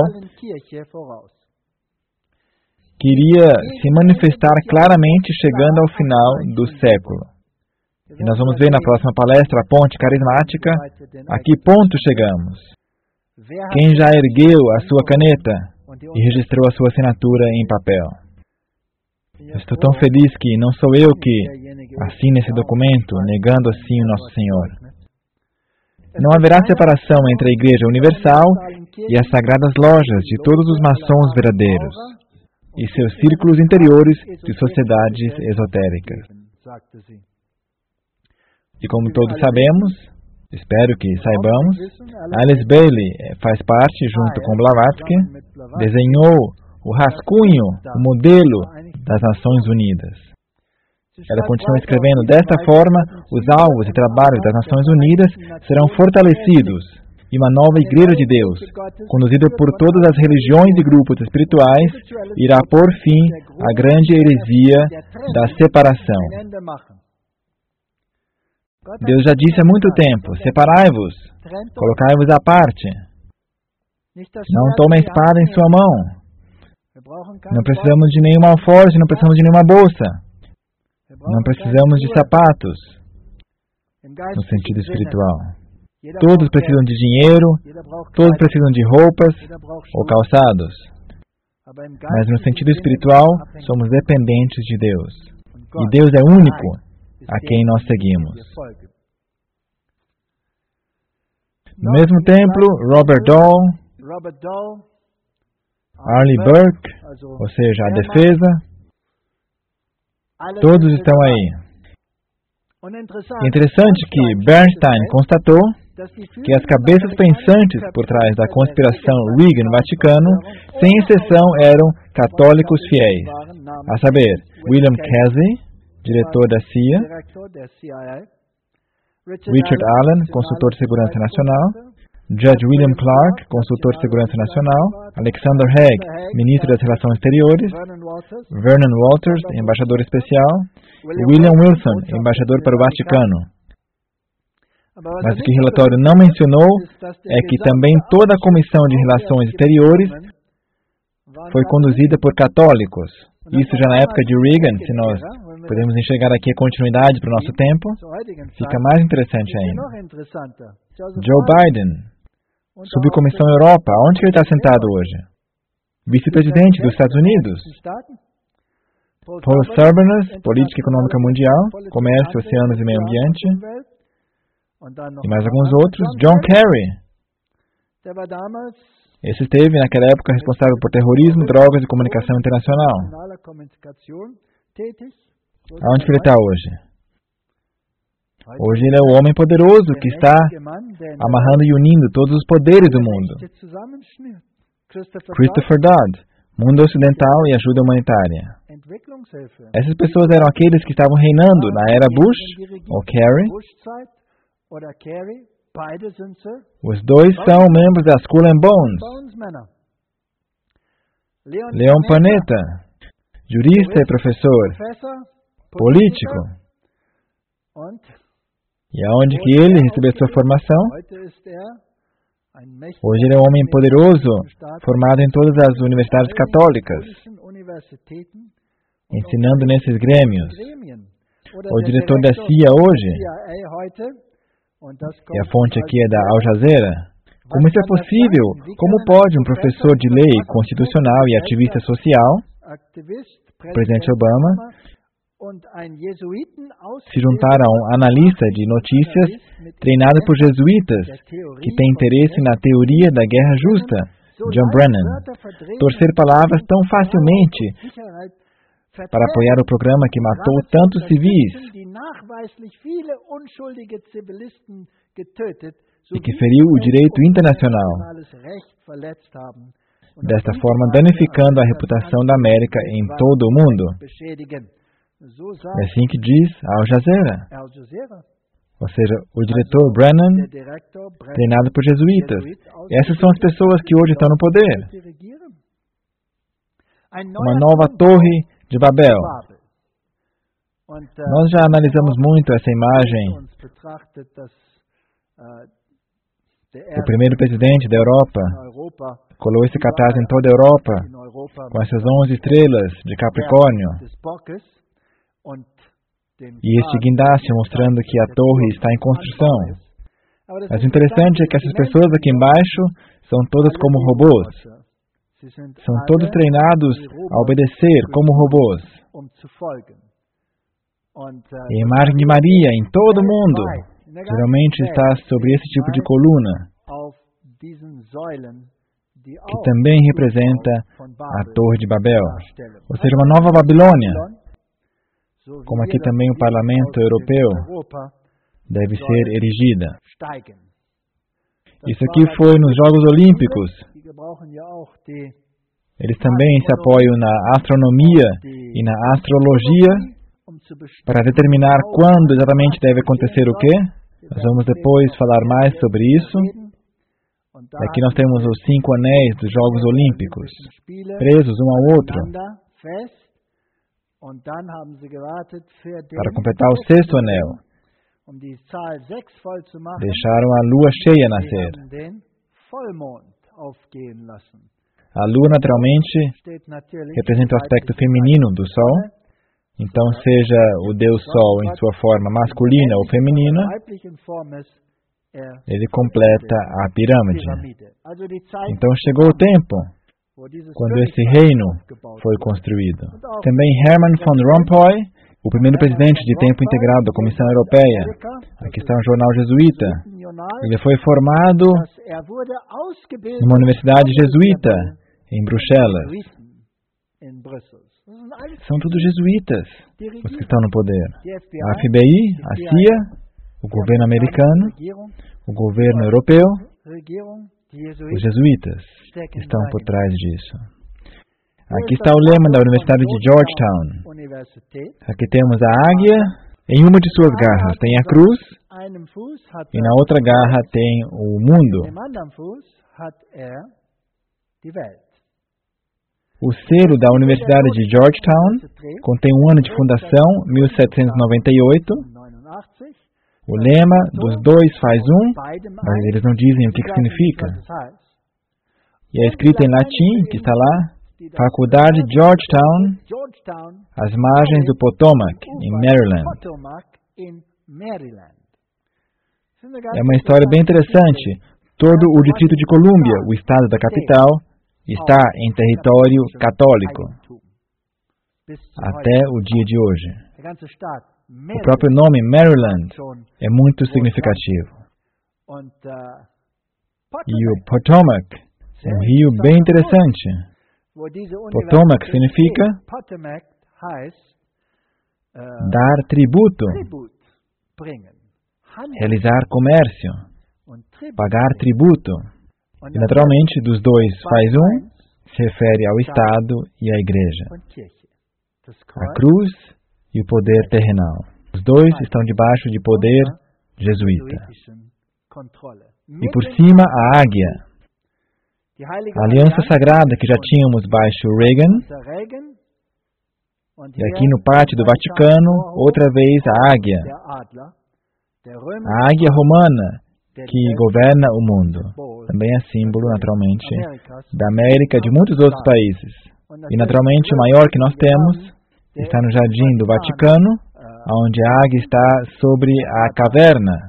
que iria se manifestar claramente chegando ao final do século. E nós vamos ver na próxima palestra, a ponte carismática, a que ponto chegamos. Quem já ergueu a sua caneta e registrou a sua assinatura em papel? Eu estou tão feliz que não sou eu que assino esse documento, negando assim o nosso Senhor. Não haverá separação entre a Igreja Universal e as sagradas lojas de todos os maçons verdadeiros e seus círculos interiores de sociedades esotéricas. E como todos sabemos, espero que saibamos, Alice Bailey faz parte, junto com Blavatsky, desenhou o rascunho, o modelo das Nações Unidas. Ela continua escrevendo, desta forma, os alvos e trabalhos das Nações Unidas serão fortalecidos e uma nova Igreja de Deus, conduzida por todas as religiões e grupos espirituais, irá pôr fim à grande heresia da separação. Deus já disse há muito tempo, separai-vos, colocai-vos à parte. Não tome a espada em sua mão. Não precisamos de nenhuma alforje, não precisamos de nenhuma bolsa. Não precisamos de sapatos, no sentido espiritual. Todos precisam de dinheiro, todos precisam de roupas ou calçados. Mas no sentido espiritual, somos dependentes de Deus. E Deus é único a quem nós seguimos. No mesmo templo, Robert Dahl, Arleigh Burke, ou seja, a defesa, todos estão aí. Interessante que Bernstein constatou que as cabeças pensantes por trás da conspiração Reagan no Vaticano, sem exceção, eram católicos fiéis. A saber, William Casey, diretor da C I A, Richard Allen, consultor de segurança nacional, Judge William Clark, consultor de segurança nacional, Alexander Haig, ministro das Relações Exteriores, Vernon Walters, embaixador especial, e William Wilson, embaixador para o Vaticano. Mas o que o relatório não mencionou é que também toda a Comissão de Relações Exteriores foi conduzida por católicos. Isso já na época de Reagan, se nós podemos enxergar aqui a continuidade para o nosso tempo, fica mais interessante ainda. Joe Biden, subcomissão Europa, onde ele está sentado hoje? Vice-presidente dos Estados Unidos. Paul Surbanes, política econômica mundial, comércio, oceanos e meio ambiente. E mais alguns outros. John Kerry. Esse esteve, naquela época, responsável por terrorismo, drogas e comunicação internacional. Aonde que ele está hoje? Hoje ele é o homem poderoso que está amarrando e unindo todos os poderes do mundo. Christopher Dodd, mundo ocidental e ajuda humanitária. Essas pessoas eram aqueles que estavam reinando na era Bush, ou Kerry. Os dois são membros da Skull and Bones. Leon Panetta, jurista e professor, político. E aonde que ele recebeu sua formação? Hoje ele é um homem poderoso, formado em todas as universidades católicas, ensinando nesses grêmios. O diretor da C I A hoje, e a fonte aqui é da Al Jazeera. Como isso é possível? Como pode um professor de lei constitucional e ativista social, presidente Obama, se juntar a um analista de notícias treinado por jesuítas que tem interesse na teoria da guerra justa, John Brennan, torcer palavras tão facilmente para apoiar o programa que matou tantos civis e que feriu o direito internacional, desta forma danificando a reputação da América em todo o mundo. É assim que diz Al Jazeera. Ou seja, o diretor Brennan, treinado por jesuítas. Essas são as pessoas que hoje estão no poder. Uma nova torre de Babel. Nós já analisamos muito essa imagem. O primeiro presidente da Europa colou esse cartaz em toda a Europa, com essas onze estrelas de Capricórnio, e este guindaste mostrando que a torre está em construção. Mas o interessante é que essas pessoas aqui embaixo são todas como robôs. São todos treinados a obedecer como robôs. E a imagem de Maria em todo o mundo geralmente está sobre esse tipo de coluna, que também representa a Torre de Babel, ou seja, uma nova Babilônia, como aqui também o Parlamento Europeu deve ser erigida. Isso aqui foi nos Jogos Olímpicos. Eles também se apoiam na astronomia e na astrologia para determinar quando exatamente deve acontecer o quê. Nós vamos depois falar mais sobre isso. Aqui nós temos os cinco anéis dos Jogos Olímpicos, presos um ao outro, para completar o sexto anel. Deixaram a lua cheia nascer. A lua, naturalmente, representa o aspecto feminino do Sol. Então, seja o Deus Sol em sua forma masculina ou feminina, ele completa a pirâmide. Então, chegou o tempo quando esse reino foi construído. Também Herman von Rompuy, o primeiro presidente de tempo integral da Comissão Europeia, aqui está um jornal jesuíta, ele foi formado numa universidade jesuíta em Bruxelas. São todos jesuítas, os que estão no poder. A F B I, a C I A, o governo americano, o governo europeu, os jesuítas estão por trás disso. Aqui está o lema da Universidade de Georgetown. Aqui temos a águia, em uma de suas garras tem a cruz, e na outra garra tem o mundo. O selo da Universidade de Georgetown contém um ano de fundação, mil setecentos e noventa e oito. O lema dos dois faz um, mas eles não dizem o que, que significa. E é escrito em latim, que está lá, Faculdade Georgetown, às margens do Potomac, em Maryland. É uma história bem interessante. Todo o Distrito de Colômbia, o estado da capital, está em território católico até o dia de hoje. O próprio nome Maryland é muito significativo. E o Potomac é um rio bem interessante. Potomac significa dar tributo, realizar comércio, pagar tributo. E naturalmente, dos dois faz um, se refere ao Estado e à Igreja. A cruz e o poder terrenal. Os dois estão debaixo de poder jesuíta. E por cima a águia. A aliança sagrada que já tínhamos baixo Reagan. E aqui no pátio do Vaticano, outra vez a águia. A águia romana que governa o mundo. Também é símbolo, naturalmente, da América e de muitos outros países. E naturalmente o maior que nós temos está no jardim do Vaticano, onde a águia está sobre a caverna,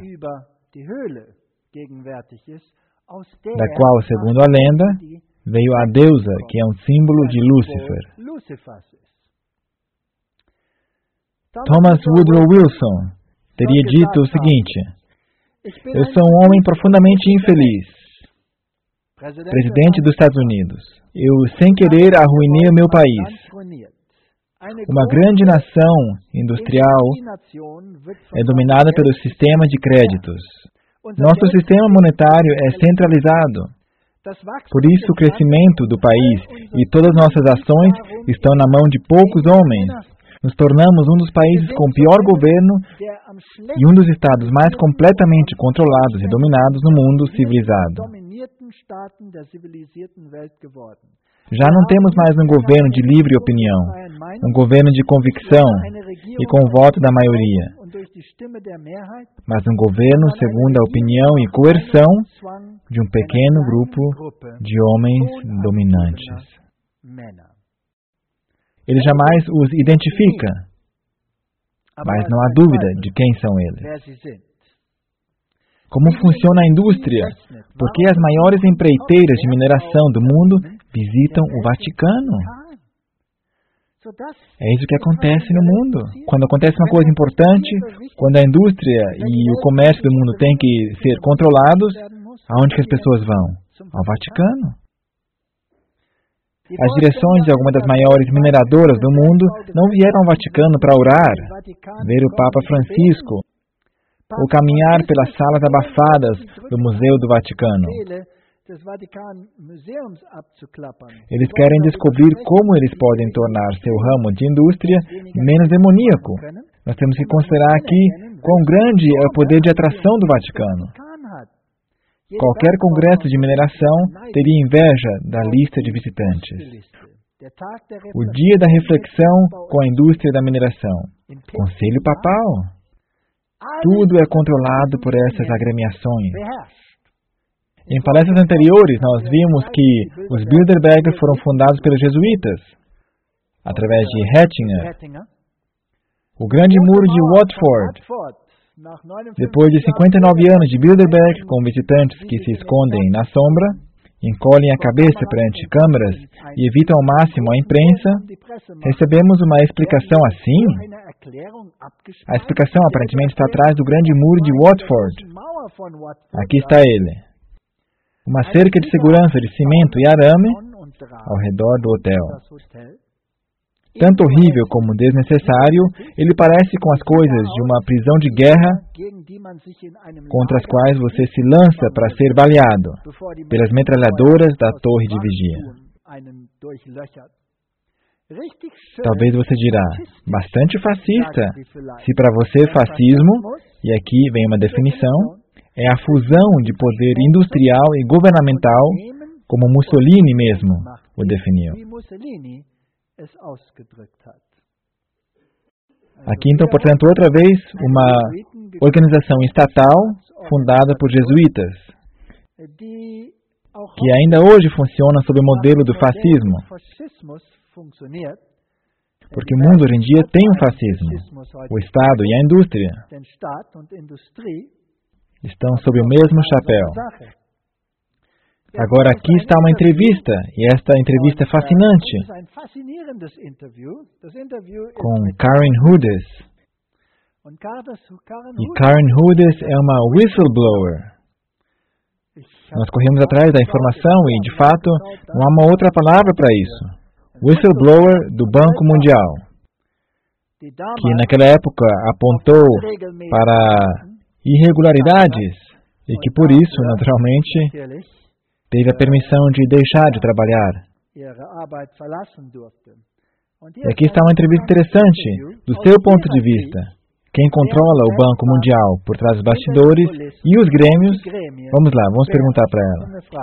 da qual, segundo a lenda, veio a deusa, que é um símbolo de Lúcifer. Thomas Woodrow Wilson teria dito o seguinte: eu sou um homem profundamente infeliz, presidente dos Estados Unidos. Eu, sem querer, arruinei o meu país. Uma grande nação industrial é dominada pelo sistema de créditos. Nosso sistema monetário é centralizado. Por isso, o crescimento do país e todas nossas ações estão na mão de poucos homens. Nos tornamos um dos países com pior governo e um dos estados mais completamente controlados e dominados no mundo civilizado. Já não temos mais um governo de livre opinião, um governo de convicção e com o voto da maioria, mas um governo segundo a opinião e coerção de um pequeno grupo de homens dominantes. Ele jamais os identifica, mas não há dúvida de quem são eles. Como funciona a indústria? Porque as maiores empreiteiras de mineração do mundo visitam o Vaticano. É isso que acontece no mundo. Quando acontece uma coisa importante, quando a indústria e o comércio do mundo têm que ser controlados, aonde que as pessoas vão? Ao Vaticano. As direções de algumas das maiores mineradoras do mundo não vieram ao Vaticano para orar, ver o Papa Francisco, ou caminhar pelas salas abafadas do Museu do Vaticano. Eles querem descobrir como eles podem tornar seu ramo de indústria menos demoníaco. Nós temos que considerar aqui quão grande é o poder de atração do Vaticano. Qualquer congresso de mineração teria inveja da lista de visitantes. O dia da reflexão com a indústria da mineração. Conselho Papal. Tudo é controlado por essas agremiações. Em palestras anteriores, nós vimos que os Bilderberg foram fundados pelos jesuítas, através de Ratzinger. O grande muro de Watford. Depois de cinquenta e nove anos de Bilderberg, com visitantes que se escondem na sombra, encolhem a cabeça perante câmeras e evitam ao máximo a imprensa, recebemos uma explicação assim? A explicação aparentemente está atrás do grande muro de Watford. Aqui está ele. Uma cerca de segurança de cimento e arame ao redor do hotel. Tanto horrível como desnecessário, ele parece com as coisas de uma prisão de guerra contra as quais você se lança para ser baleado pelas metralhadoras da torre de vigia. Talvez você dirá, bastante fascista, se para você fascismo, e aqui vem uma definição, é a fusão de poder industrial e governamental, como Mussolini mesmo o definiu. Aqui, então, portanto, outra vez, uma organização estatal fundada por jesuítas. que ainda hoje funciona sob o modelo do fascismo. Porque o mundo hoje em dia tem um fascismo. O Estado e a indústria estão sob o mesmo chapéu. Agora aqui está uma entrevista, e esta entrevista é fascinante, com Karen Hudes. E Karen Hudes é uma whistleblower. Nós corremos atrás da informação e, de fato, não há uma outra palavra para isso. Whistleblower do Banco Mundial, que naquela época apontou para irregularidades e que, por isso, naturalmente, teve a permissão de deixar de trabalhar. E aqui está uma entrevista interessante, do seu ponto de vista. Quem controla o Banco Mundial por trás dos bastidores e os grêmios? Vamos lá, vamos perguntar para ela.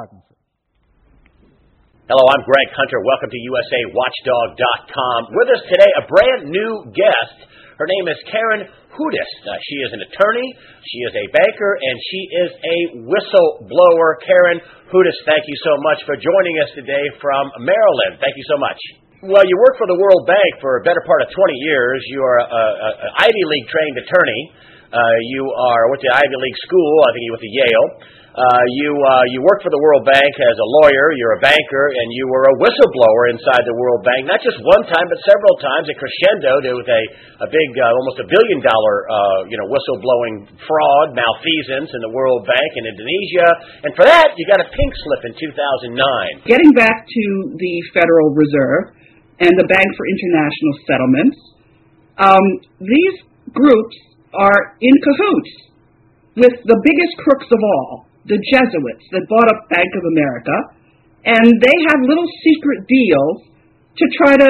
Hello, I'm Greg Hunter. Welcome to U S A Watchdog dot com. With us today, a brand new guest. Her name is Karen Hudes. Uh, she is an attorney, she is a banker, and she is a whistleblower. Karen Hudes, thank you so much for joining us today from Maryland. Thank you so much. Well, you worked for the World Bank for a better part of twenty years. You are an Ivy League trained attorney. Uh, you are went to Ivy League school. I think you went to Yale. Uh, you uh, you worked for the World Bank as a lawyer. You're a banker, and you were a whistleblower inside the World Bank. Not just one time, but several times. At crescendo, there was a a big, uh, almost a billion dollar, uh, you know, whistleblowing fraud, malfeasance in the World Bank in Indonesia. And for that, you got a pink slip in two thousand nine. Getting back to the Federal Reserve and the Bank for International Settlements, um, these groups are in cahoots with the biggest crooks of all, the Jesuits that bought up Bank of America, and they have little secret deals to try to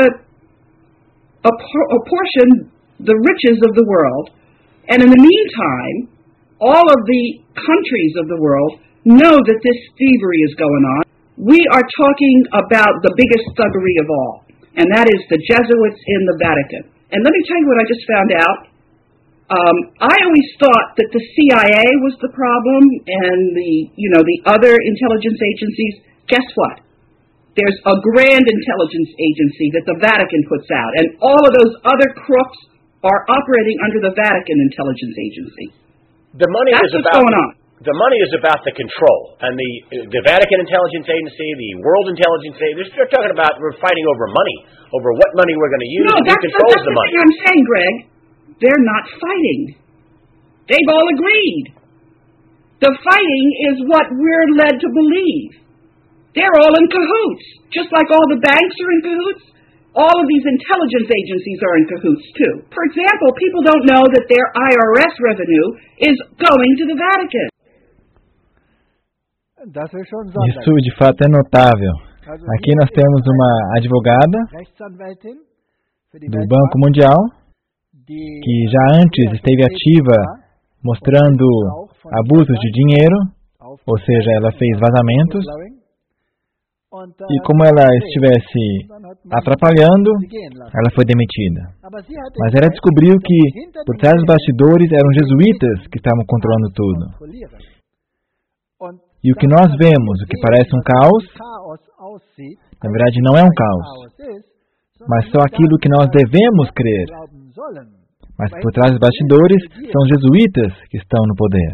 appor- apportion the riches of the world. And in the meantime, all of the countries of the world know that this thievery is going on. We are talking about the biggest thuggery of all, and that is the Jesuits in the Vatican. And let me tell you what I just found out. Um, I always thought that the C I A was the problem and the, you know, the other intelligence agencies. Guess what? There's a grand intelligence agency that the Vatican puts out, and all of those other crooks are operating under the Vatican intelligence agency. The money That's is what's about going on. The money is about the control, and the the Vatican intelligence agency, the World Intelligence Agency, they're talking about we're fighting over money, over what money we're going to use, No, and who that's, controls that's the the money. thing I'm saying, Greg. They're not fighting. They've all agreed. The fighting is what we're led to believe. They're all in cahoots, just like all the banks are in cahoots. All of these intelligence agencies are in cahoots, too. For example, people don't know that their I R S revenue is going to the Vatican. Isso de fato é notável. Aqui nós temos uma advogada do Banco Mundial que já antes esteve ativa mostrando abusos de dinheiro, ou seja, ela fez vazamentos, e como ela estivesse atrapalhando, ela foi demitida. Mas ela descobriu que por trás dos bastidores eram jesuítas que estavam controlando tudo. E o que nós vemos, o que parece um caos, na verdade não é um caos, mas só aquilo que nós devemos crer. Mas por trás dos bastidores são os jesuítas que estão no poder.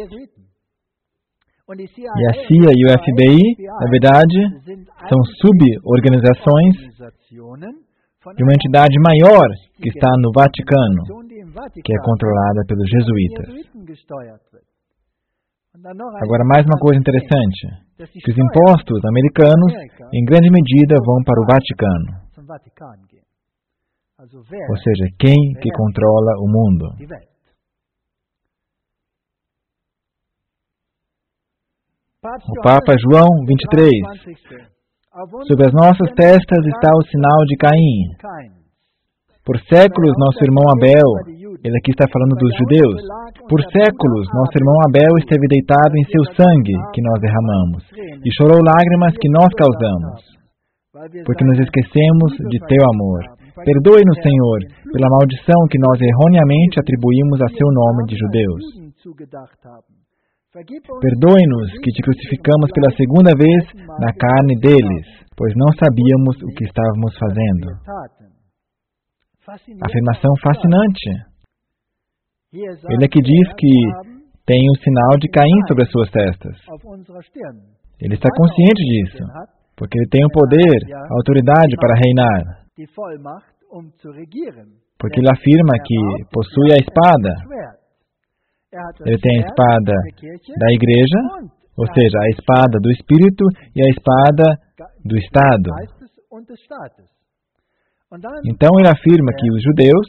E a C I A e o F B I, na verdade, são suborganizações de uma entidade maior que está no Vaticano, que é controlada pelos jesuítas. Agora, mais uma coisa interessante, que os impostos americanos, em grande medida, vão para o Vaticano. Ou seja, quem que controla o mundo. O Papa João vinte e três. Sobre as nossas testas está o sinal de Caim. Por séculos, nosso irmão Abel, ele aqui está falando dos judeus, por séculos, nosso irmão Abel esteve deitado em seu sangue que nós derramamos, e chorou lágrimas que nós causamos, porque nos esquecemos de teu amor. Perdoe-nos, Senhor, pela maldição que nós erroneamente atribuímos a seu nome de judeus. Perdoe-nos que te crucificamos pela segunda vez na carne deles, pois não sabíamos o que estávamos fazendo. Afirmação fascinante. Ele aqui diz que tem o sinal de Caim sobre as suas testas. Ele está consciente disso, porque ele tem o poder, a autoridade para reinar. Porque ele afirma que possui a espada. Ele tem a espada da igreja, ou seja, a espada do Espírito e a espada do Estado. Então ele afirma que os judeus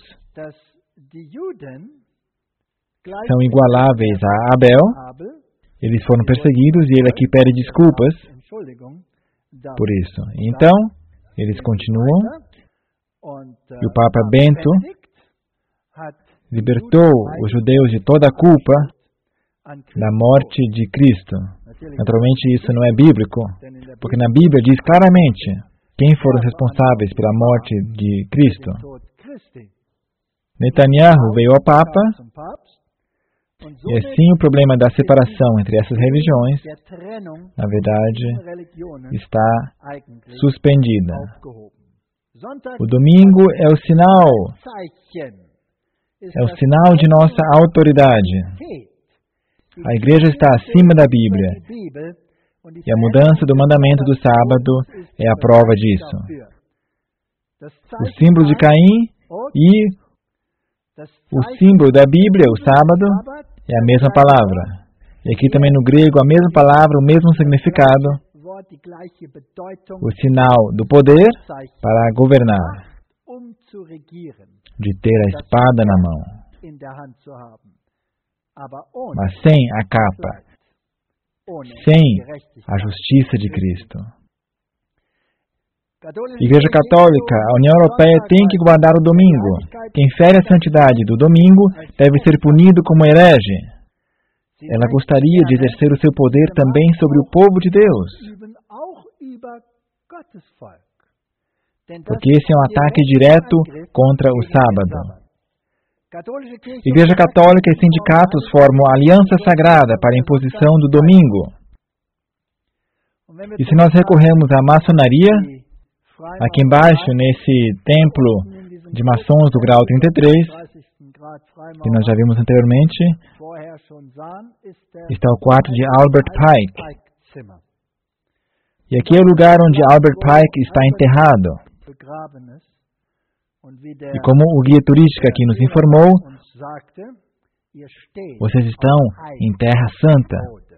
são igualáveis a Abel, eles foram perseguidos e ele aqui pede desculpas por isso. Então, eles continuam e o Papa Bento libertou os judeus de toda a culpa da morte de Cristo. Naturalmente isso não é bíblico, porque na Bíblia diz claramente quem foram os responsáveis pela morte de Cristo. Netanyahu veio ao Papa, e assim o problema da separação entre essas religiões, na verdade, está suspendida. O domingo é o sinal, é o sinal de nossa autoridade. A igreja está acima da Bíblia, e a mudança do mandamento do sábado é a prova disso. O símbolo de Caim e o símbolo da Bíblia, o sábado, é a mesma palavra. E aqui também no grego a mesma palavra, o mesmo significado. O sinal do poder para governar, de ter a espada na mão, mas sem a capa, sem a justiça de Cristo. Igreja Católica, a União Europeia tem que guardar o domingo. Quem fere a santidade do domingo deve ser punido como herege. Ela gostaria de exercer o seu poder também sobre o povo de Deus, porque esse é um ataque direto contra o sábado. Igreja Católica e sindicatos formam a aliança sagrada para a imposição do domingo. E se nós recorremos à maçonaria, aqui embaixo, nesse templo de maçons do grau trinta e três, que nós já vimos anteriormente, está o quarto de Albert Pike. E aqui é o lugar onde Albert Pike está enterrado. E como o guia turístico aqui nos informou, vocês estão em Terra Santa.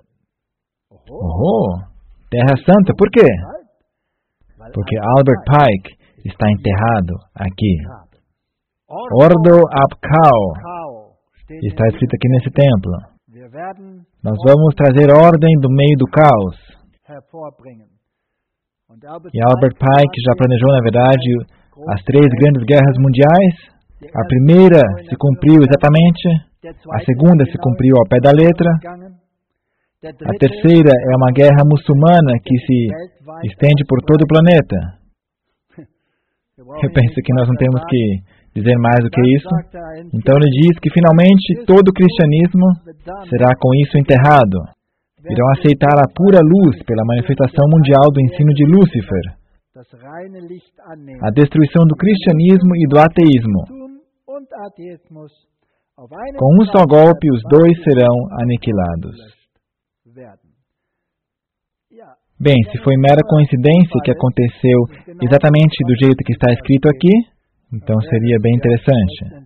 Oh, Terra Santa, por quê? Porque Albert Pike está enterrado aqui. Ordo ab Cao está escrito aqui nesse templo. Nós vamos trazer ordem do meio do caos. E Albert Pike já planejou, na verdade, as três grandes guerras mundiais. A primeira se cumpriu exatamente, a segunda se cumpriu ao pé da letra, a terceira é uma guerra muçulmana que se estende por todo o planeta. Eu penso que nós não temos que dizer mais do que isso. Então ele diz que finalmente todo o cristianismo será com isso enterrado. Irão aceitar a pura luz pela manifestação mundial do ensino de Lúcifer, a destruição do cristianismo e do ateísmo. Com um só golpe, os dois serão aniquilados. Bem, se foi mera coincidência que aconteceu exatamente do jeito que está escrito aqui, então seria bem interessante.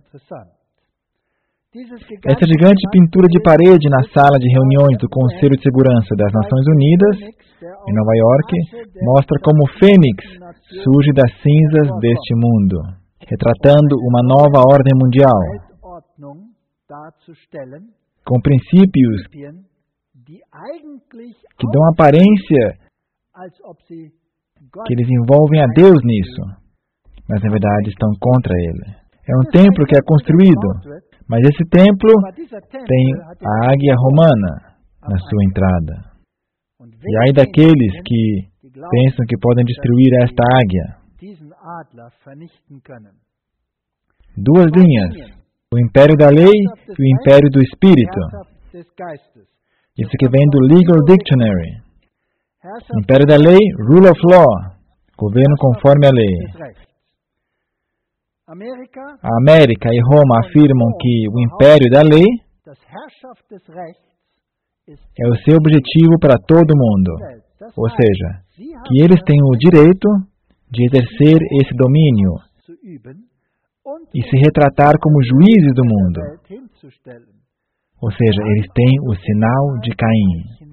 Essa gigante pintura de parede na sala de reuniões do Conselho de Segurança das Nações Unidas, em Nova York, mostra como o Fênix surge das cinzas deste mundo, retratando uma nova ordem mundial, com princípios que dão aparência que eles envolvem a Deus nisso, mas na verdade estão contra Ele. É um templo que é construído, mas esse templo tem a águia romana na sua entrada. E ai daqueles que pensam que podem destruir esta águia. Duas linhas, o império da lei e o império do espírito. Isso que vem do Legal Dictionary. Império da lei, rule of law, governo conforme a lei. A América e Roma afirmam que o império da lei é o seu objetivo para todo mundo, ou seja, que eles têm o direito de exercer esse domínio e se retratar como juízes do mundo. Ou seja, eles têm o sinal de Caim.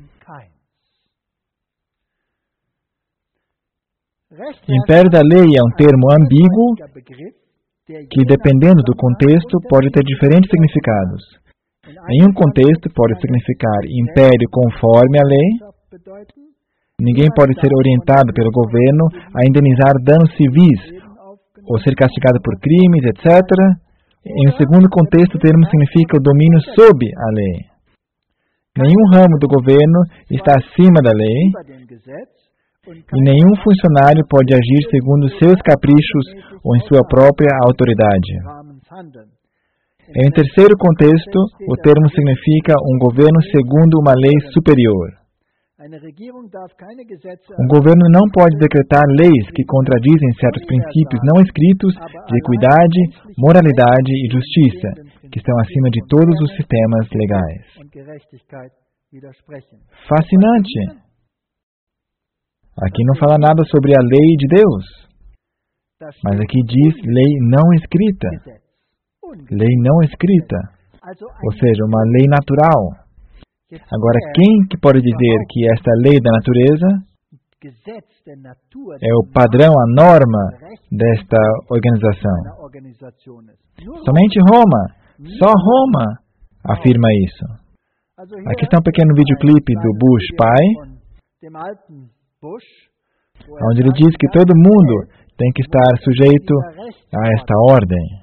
Império da lei é um termo ambíguo que, dependendo do contexto, pode ter diferentes significados. Em um contexto, pode significar império conforme a lei. Ninguém pode ser orientado pelo governo a indenizar danos civis ou ser castigado por crimes, etcétera. Em um segundo contexto, o termo significa o domínio sob a lei. Nenhum ramo do governo está acima da lei e nenhum funcionário pode agir segundo seus caprichos ou em sua própria autoridade. Em um terceiro contexto, o termo significa um governo segundo uma lei superior. Um governo não pode decretar leis que contradizem certos princípios não escritos de equidade, moralidade e justiça, que estão acima de todos os sistemas legais. Fascinante! Aqui não fala nada sobre a lei de Deus, mas aqui diz lei não escrita. Lei não escrita, ou seja, uma lei natural. Agora, quem que pode dizer que esta lei da natureza é o padrão, a norma desta organização? Somente Roma, só Roma afirma isso. Aqui está um pequeno videoclipe do Bush pai, onde ele diz que todo mundo tem que estar sujeito a esta ordem.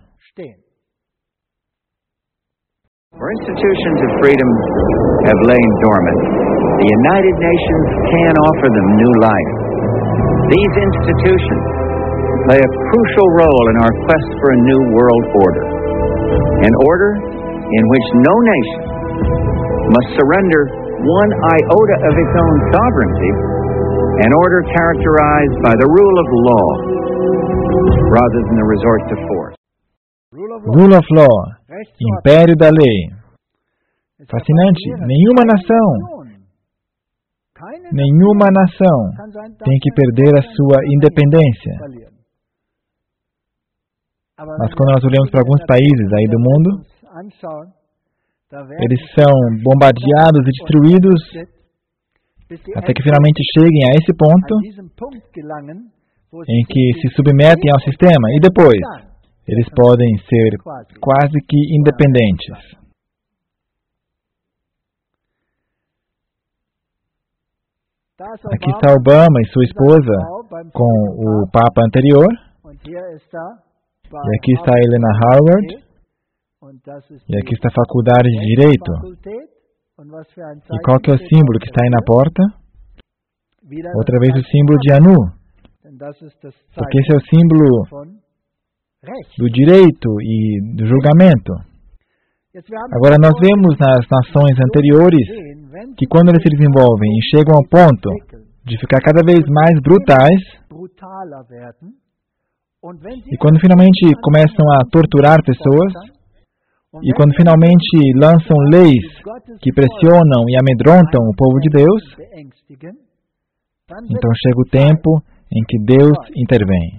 Where institutions of freedom have lain dormant, the United Nations can offer them new life. These institutions play a crucial role in our quest for a new world order, an order in which no nation must surrender one iota of its own sovereignty, an order characterized by the rule of law rather than the resort to force. Rule of law, império da lei. Fascinante. Nenhuma nação, nenhuma nação tem que perder a sua independência. Mas quando nós olhamos para alguns países aí do mundo, eles são bombardeados e destruídos até que finalmente cheguem a esse ponto em que se submetem ao sistema e depois eles podem ser quase que independentes. Aqui está Obama e sua esposa com o Papa anterior. E aqui está Helena Howard. E aqui está a Faculdade de Direito. E qual que é o símbolo que está aí na porta? Outra vez o símbolo de Anu. Porque esse é o símbolo do direito e do julgamento. Agora nós vemos nas nações anteriores que quando eles se desenvolvem e chegam ao ponto de ficar cada vez mais brutais, e quando finalmente começam a torturar pessoas, e quando finalmente lançam leis que pressionam e amedrontam o povo de Deus, então chega o tempo em que Deus intervém.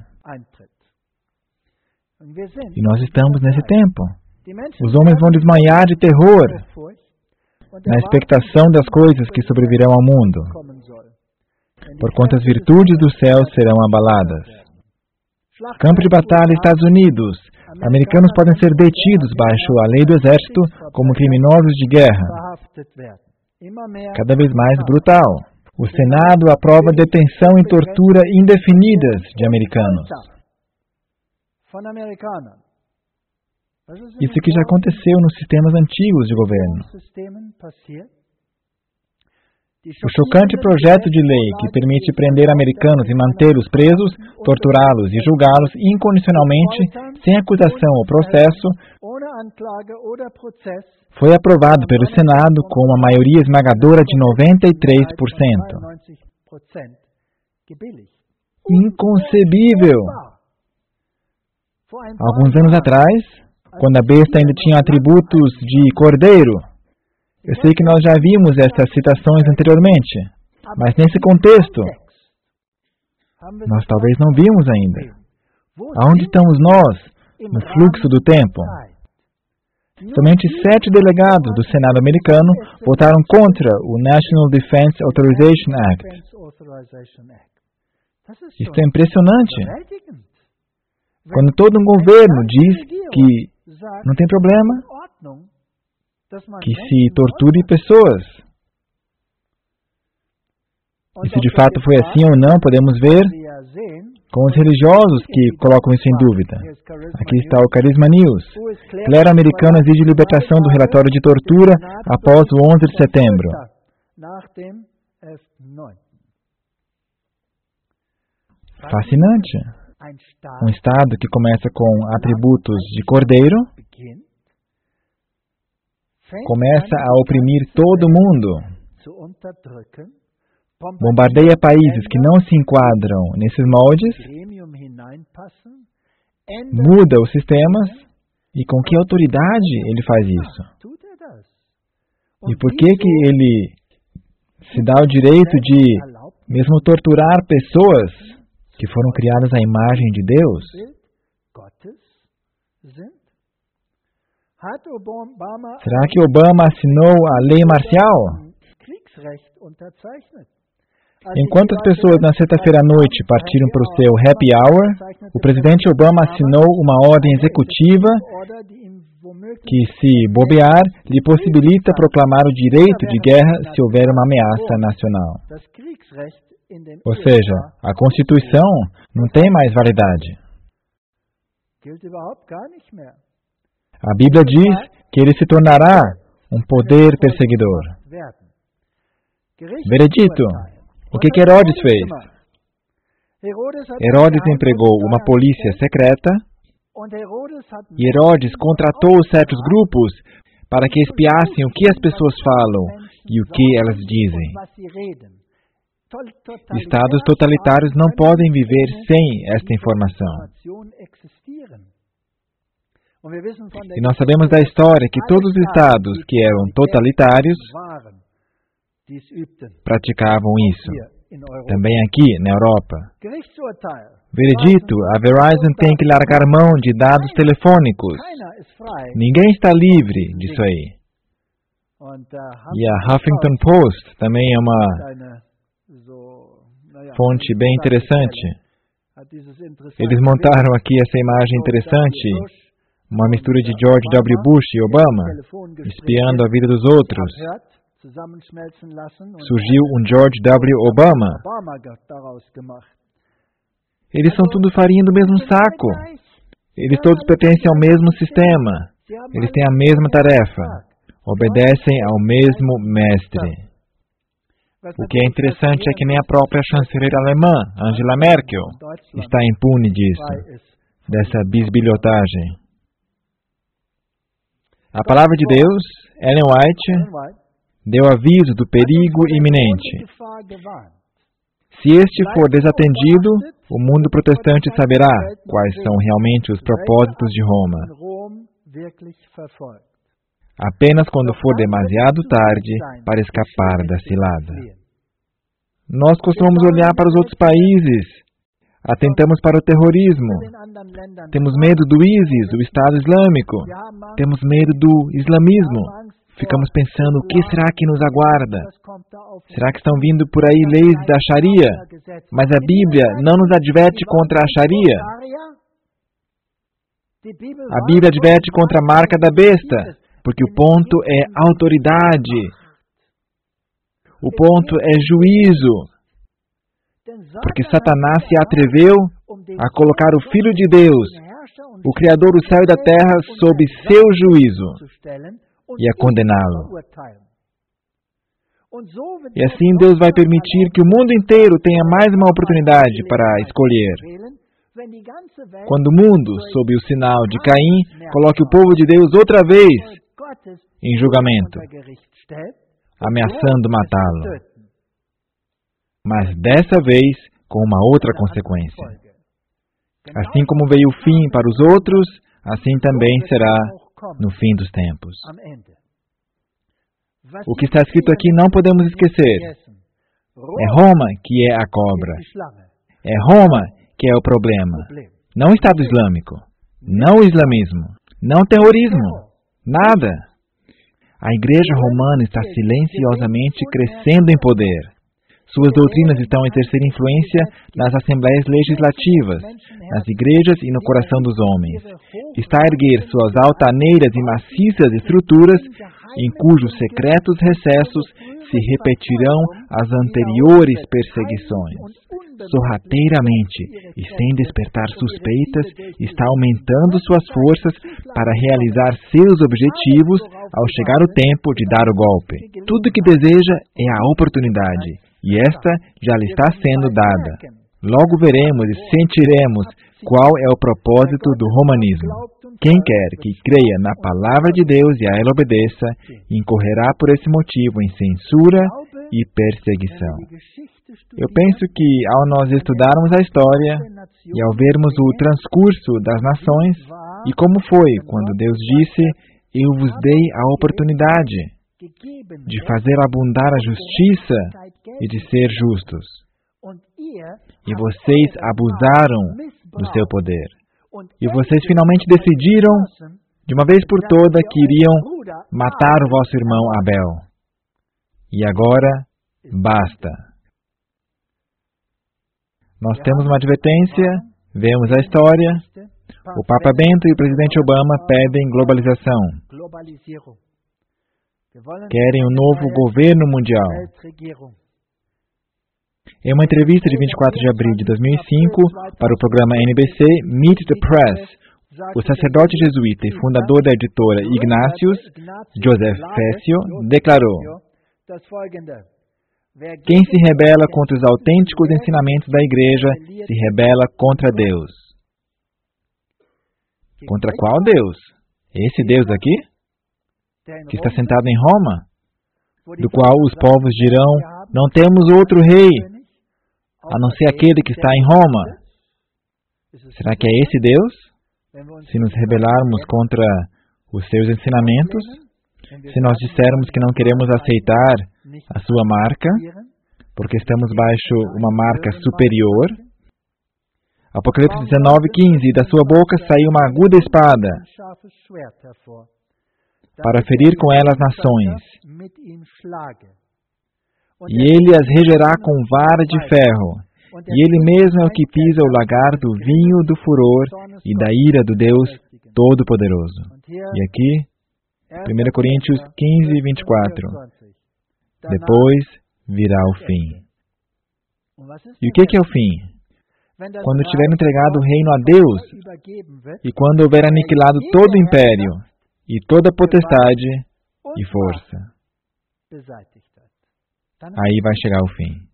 E nós estamos nesse tempo. Os homens vão desmaiar de terror na expectação das coisas que sobrevirão ao mundo, porquanto as virtudes do céu serão abaladas. Campo de batalha, Estados Unidos. Americanos podem ser detidos baixo a lei do exército como criminosos de guerra. Cada vez mais brutal. O Senado aprova detenção e tortura indefinidas de americanos. Isso que já aconteceu nos sistemas antigos de governo. O chocante projeto de lei que permite prender americanos e mantê-los presos, torturá-los e julgá-los incondicionalmente, sem acusação ou processo, foi aprovado pelo Senado com uma maioria esmagadora de noventa e três por cento. Inconcebível! Alguns anos atrás, quando a besta ainda tinha atributos de cordeiro, eu sei que nós já vimos essas citações anteriormente, mas nesse contexto, nós talvez não vimos ainda. Aonde estamos nós, no fluxo do tempo? Somente sete delegados do Senado americano votaram contra o National Defense Authorization Act. Isso é impressionante. Quando todo um governo diz que não tem problema, que se torture pessoas. E se de fato foi assim ou não, podemos ver com os religiosos que colocam isso em dúvida. Aqui está o Carisma News. Clero americano exige libertação do relatório de tortura após o onze de setembro. Fascinante. Um Estado que começa com atributos de cordeiro, começa a oprimir todo mundo, bombardeia países que não se enquadram nesses moldes, muda os sistemas, e com que autoridade ele faz isso? E por que que ele se dá o direito de mesmo torturar pessoas que foram criadas à imagem de Deus? Será que Obama assinou a lei marcial? Enquanto as pessoas na sexta-feira à noite partiram para o seu happy hour, o presidente Obama assinou uma ordem executiva que, se bobear, lhe possibilita proclamar o direito de guerra se houver uma ameaça nacional. Ou seja, a Constituição não tem mais validade. A Bíblia diz que ele se tornará um poder perseguidor. Veredito. O que que Herodes fez? Herodes empregou uma polícia secreta e Herodes contratou certos grupos para que espiassem o que as pessoas falam e o que elas dizem. Estados totalitários não podem viver sem esta informação. E nós sabemos da história que todos os estados que eram totalitários praticavam isso. Também aqui, na Europa. Veredito, a Verizon tem que largar mão de dados telefônicos. Ninguém está livre disso aí. E a Huffington Post também é uma fonte bem interessante. Eles montaram aqui essa imagem interessante, uma mistura de George W. Bush e Obama, espiando a vida dos outros. Surgiu um George W. Obama. Eles são tudo farinha do mesmo saco. Eles todos pertencem ao mesmo sistema. Eles têm a mesma tarefa. Obedecem ao mesmo mestre. O que é interessante é que nem a própria chanceler alemã, Angela Merkel, está impune disso, dessa bisbilhotagem. A palavra de Deus, Ellen White, deu aviso do perigo iminente. Se este for desatendido, o mundo protestante saberá quais são realmente os propósitos de Roma. Apenas quando for demasiado tarde para escapar da cilada. Nós costumamos olhar para os outros países, atentamos para o terrorismo, temos medo do ISIS, o Estado Islâmico, temos medo do islamismo. Ficamos pensando, o que será que nos aguarda? Será que estão vindo por aí leis da Sharia? Mas a Bíblia não nos adverte contra a Sharia. A Bíblia adverte contra a marca da besta, porque o ponto é autoridade. O ponto é juízo. Porque Satanás se atreveu a colocar o Filho de Deus, o Criador do céu e da terra, sob seu juízo e a condená-lo. E assim Deus vai permitir que o mundo inteiro tenha mais uma oportunidade para escolher Quando o mundo, sob o sinal de Caim, coloque o povo de Deus outra vez em julgamento, ameaçando matá-lo. Mas dessa vez com uma outra consequência. Assim como veio o fim para os outros, assim também será no fim dos tempos. O que está escrito aqui não podemos esquecer. É Roma que é a cobra. É Roma que é o problema. Não o Estado Islâmico. Não o islamismo. Não o terrorismo. Nada. A Igreja Romana está silenciosamente crescendo em poder. Suas doutrinas estão a exercer influência nas assembleias legislativas, nas igrejas e no coração dos homens. Está a erguer suas altaneiras e maciças estruturas, em cujos secretos recessos se repetirão as anteriores perseguições. Sorrateiramente e sem despertar suspeitas, está aumentando suas forças para realizar seus objetivos ao chegar o tempo de dar o golpe. Tudo o que deseja é a oportunidade, e esta já lhe está sendo dada. Logo veremos e sentiremos qual é o propósito do romanismo. Quem quer que creia na palavra de Deus e a ela obedeça, incorrerá por esse motivo em censura e perseguição. Eu penso que, ao nós estudarmos a história e ao vermos o transcurso das nações, e como foi quando Deus disse, eu vos dei a oportunidade de fazer abundar a justiça e de ser justos. E vocês abusaram do seu poder. E vocês finalmente decidiram, de uma vez por todas, que iriam matar o vosso irmão Abel. E agora, basta. Nós temos uma advertência, vemos a história. O Papa Bento e o presidente Obama pedem globalização. Querem um novo governo mundial. Em uma entrevista de vinte e quatro de abril de dois mil e cinco para o programa N B C Meet the Press, o sacerdote jesuíta e fundador da editora Ignatius, Joseph Fessio, declarou: quem se rebela contra os autênticos ensinamentos da Igreja se rebela contra Deus. Contra qual Deus? Esse Deus aqui? Que está sentado em Roma? Do qual os povos dirão, não temos outro rei, a não ser aquele que está em Roma. Será que é esse Deus? Se nos rebelarmos contra os seus ensinamentos, se nós dissermos que não queremos aceitar a sua marca, porque estamos baixo uma marca superior. Apocalipse dezenove, quinze, da sua boca saiu uma aguda espada, para ferir com ela as nações. E ele as regerá com vara de ferro, e ele mesmo é o que pisa o lagar do vinho do furor e da ira do Deus Todo-Poderoso. E aqui, primeira Coríntios quinze, vinte e quatro. Depois virá o fim. E o que é o fim? Quando tiver entregado o reino a Deus, e quando houver aniquilado todo o império, e toda potestade e força. Aí vai chegar o fim.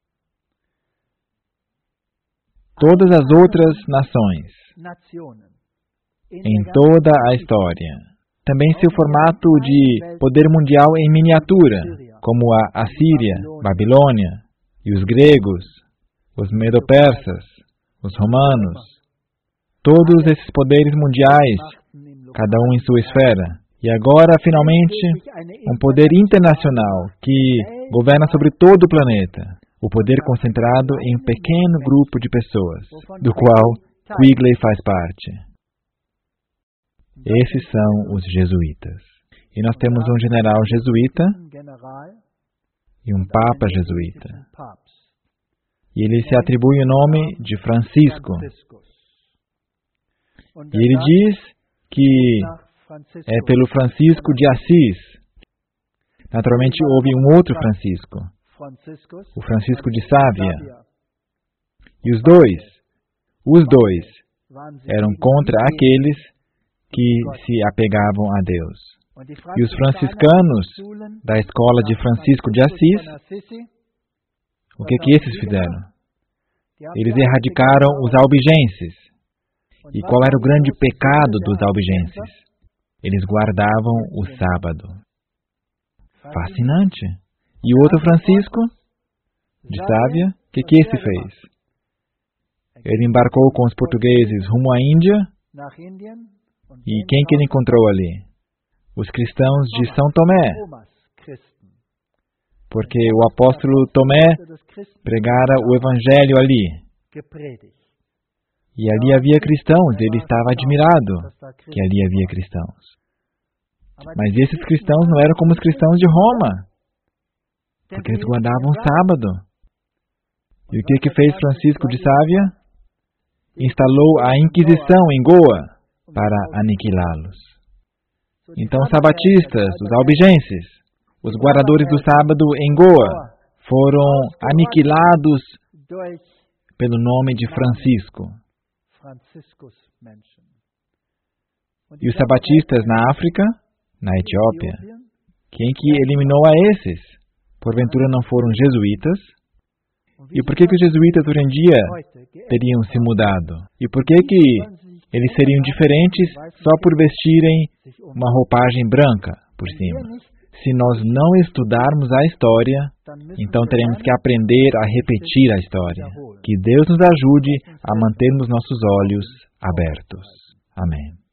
Todas as outras nações, em toda a história, também seu formato de poder mundial em miniatura, como a Assíria, Babilônia, e os gregos, os medo-persas, os romanos, todos esses poderes mundiais, cada um em sua esfera. E agora, finalmente, um poder internacional que governa sobre todo o planeta. O poder concentrado em um pequeno grupo de pessoas, do qual Quigley faz parte. Esses são os jesuítas. E nós temos um general jesuíta e um papa jesuíta. E ele se atribui o nome de Francisco. E ele diz que é pelo Francisco de Assis. Naturalmente, houve um outro Francisco, o Francisco de Sávia. E os dois, os dois, eram contra aqueles que se apegavam a Deus. E os franciscanos da escola de Francisco de Assis, o que que esses fizeram? Eles erradicaram os albigenses. E qual era o grande pecado dos albigenses? Eles guardavam o sábado. Fascinante. E o outro Francisco, de Sávia, o que, que esse fez? Ele embarcou com os portugueses rumo à Índia, e quem que ele encontrou ali? Os cristãos de São Tomé, porque o apóstolo Tomé pregara o evangelho ali. E ali havia cristãos, ele estava admirado que ali havia cristãos. Mas esses cristãos não eram como os cristãos de Roma, porque eles guardavam o sábado. E o que que fez Francisco de Sávia? Instalou a Inquisição em Goa para aniquilá-los. Então os sabatistas, os albigenses, os guardadores do sábado em Goa, foram aniquilados pelo nome de Francisco. E os sabatistas na África, na Etiópia, quem que eliminou a esses? Porventura não foram jesuítas? E por que que os jesuítas hoje em dia teriam se mudado? E por que que eles seriam diferentes só por vestirem uma roupagem branca por cima? Se nós não estudarmos a história, então teremos que aprender a repetir a história. Que Deus nos ajude a mantermos nossos olhos abertos. Amém.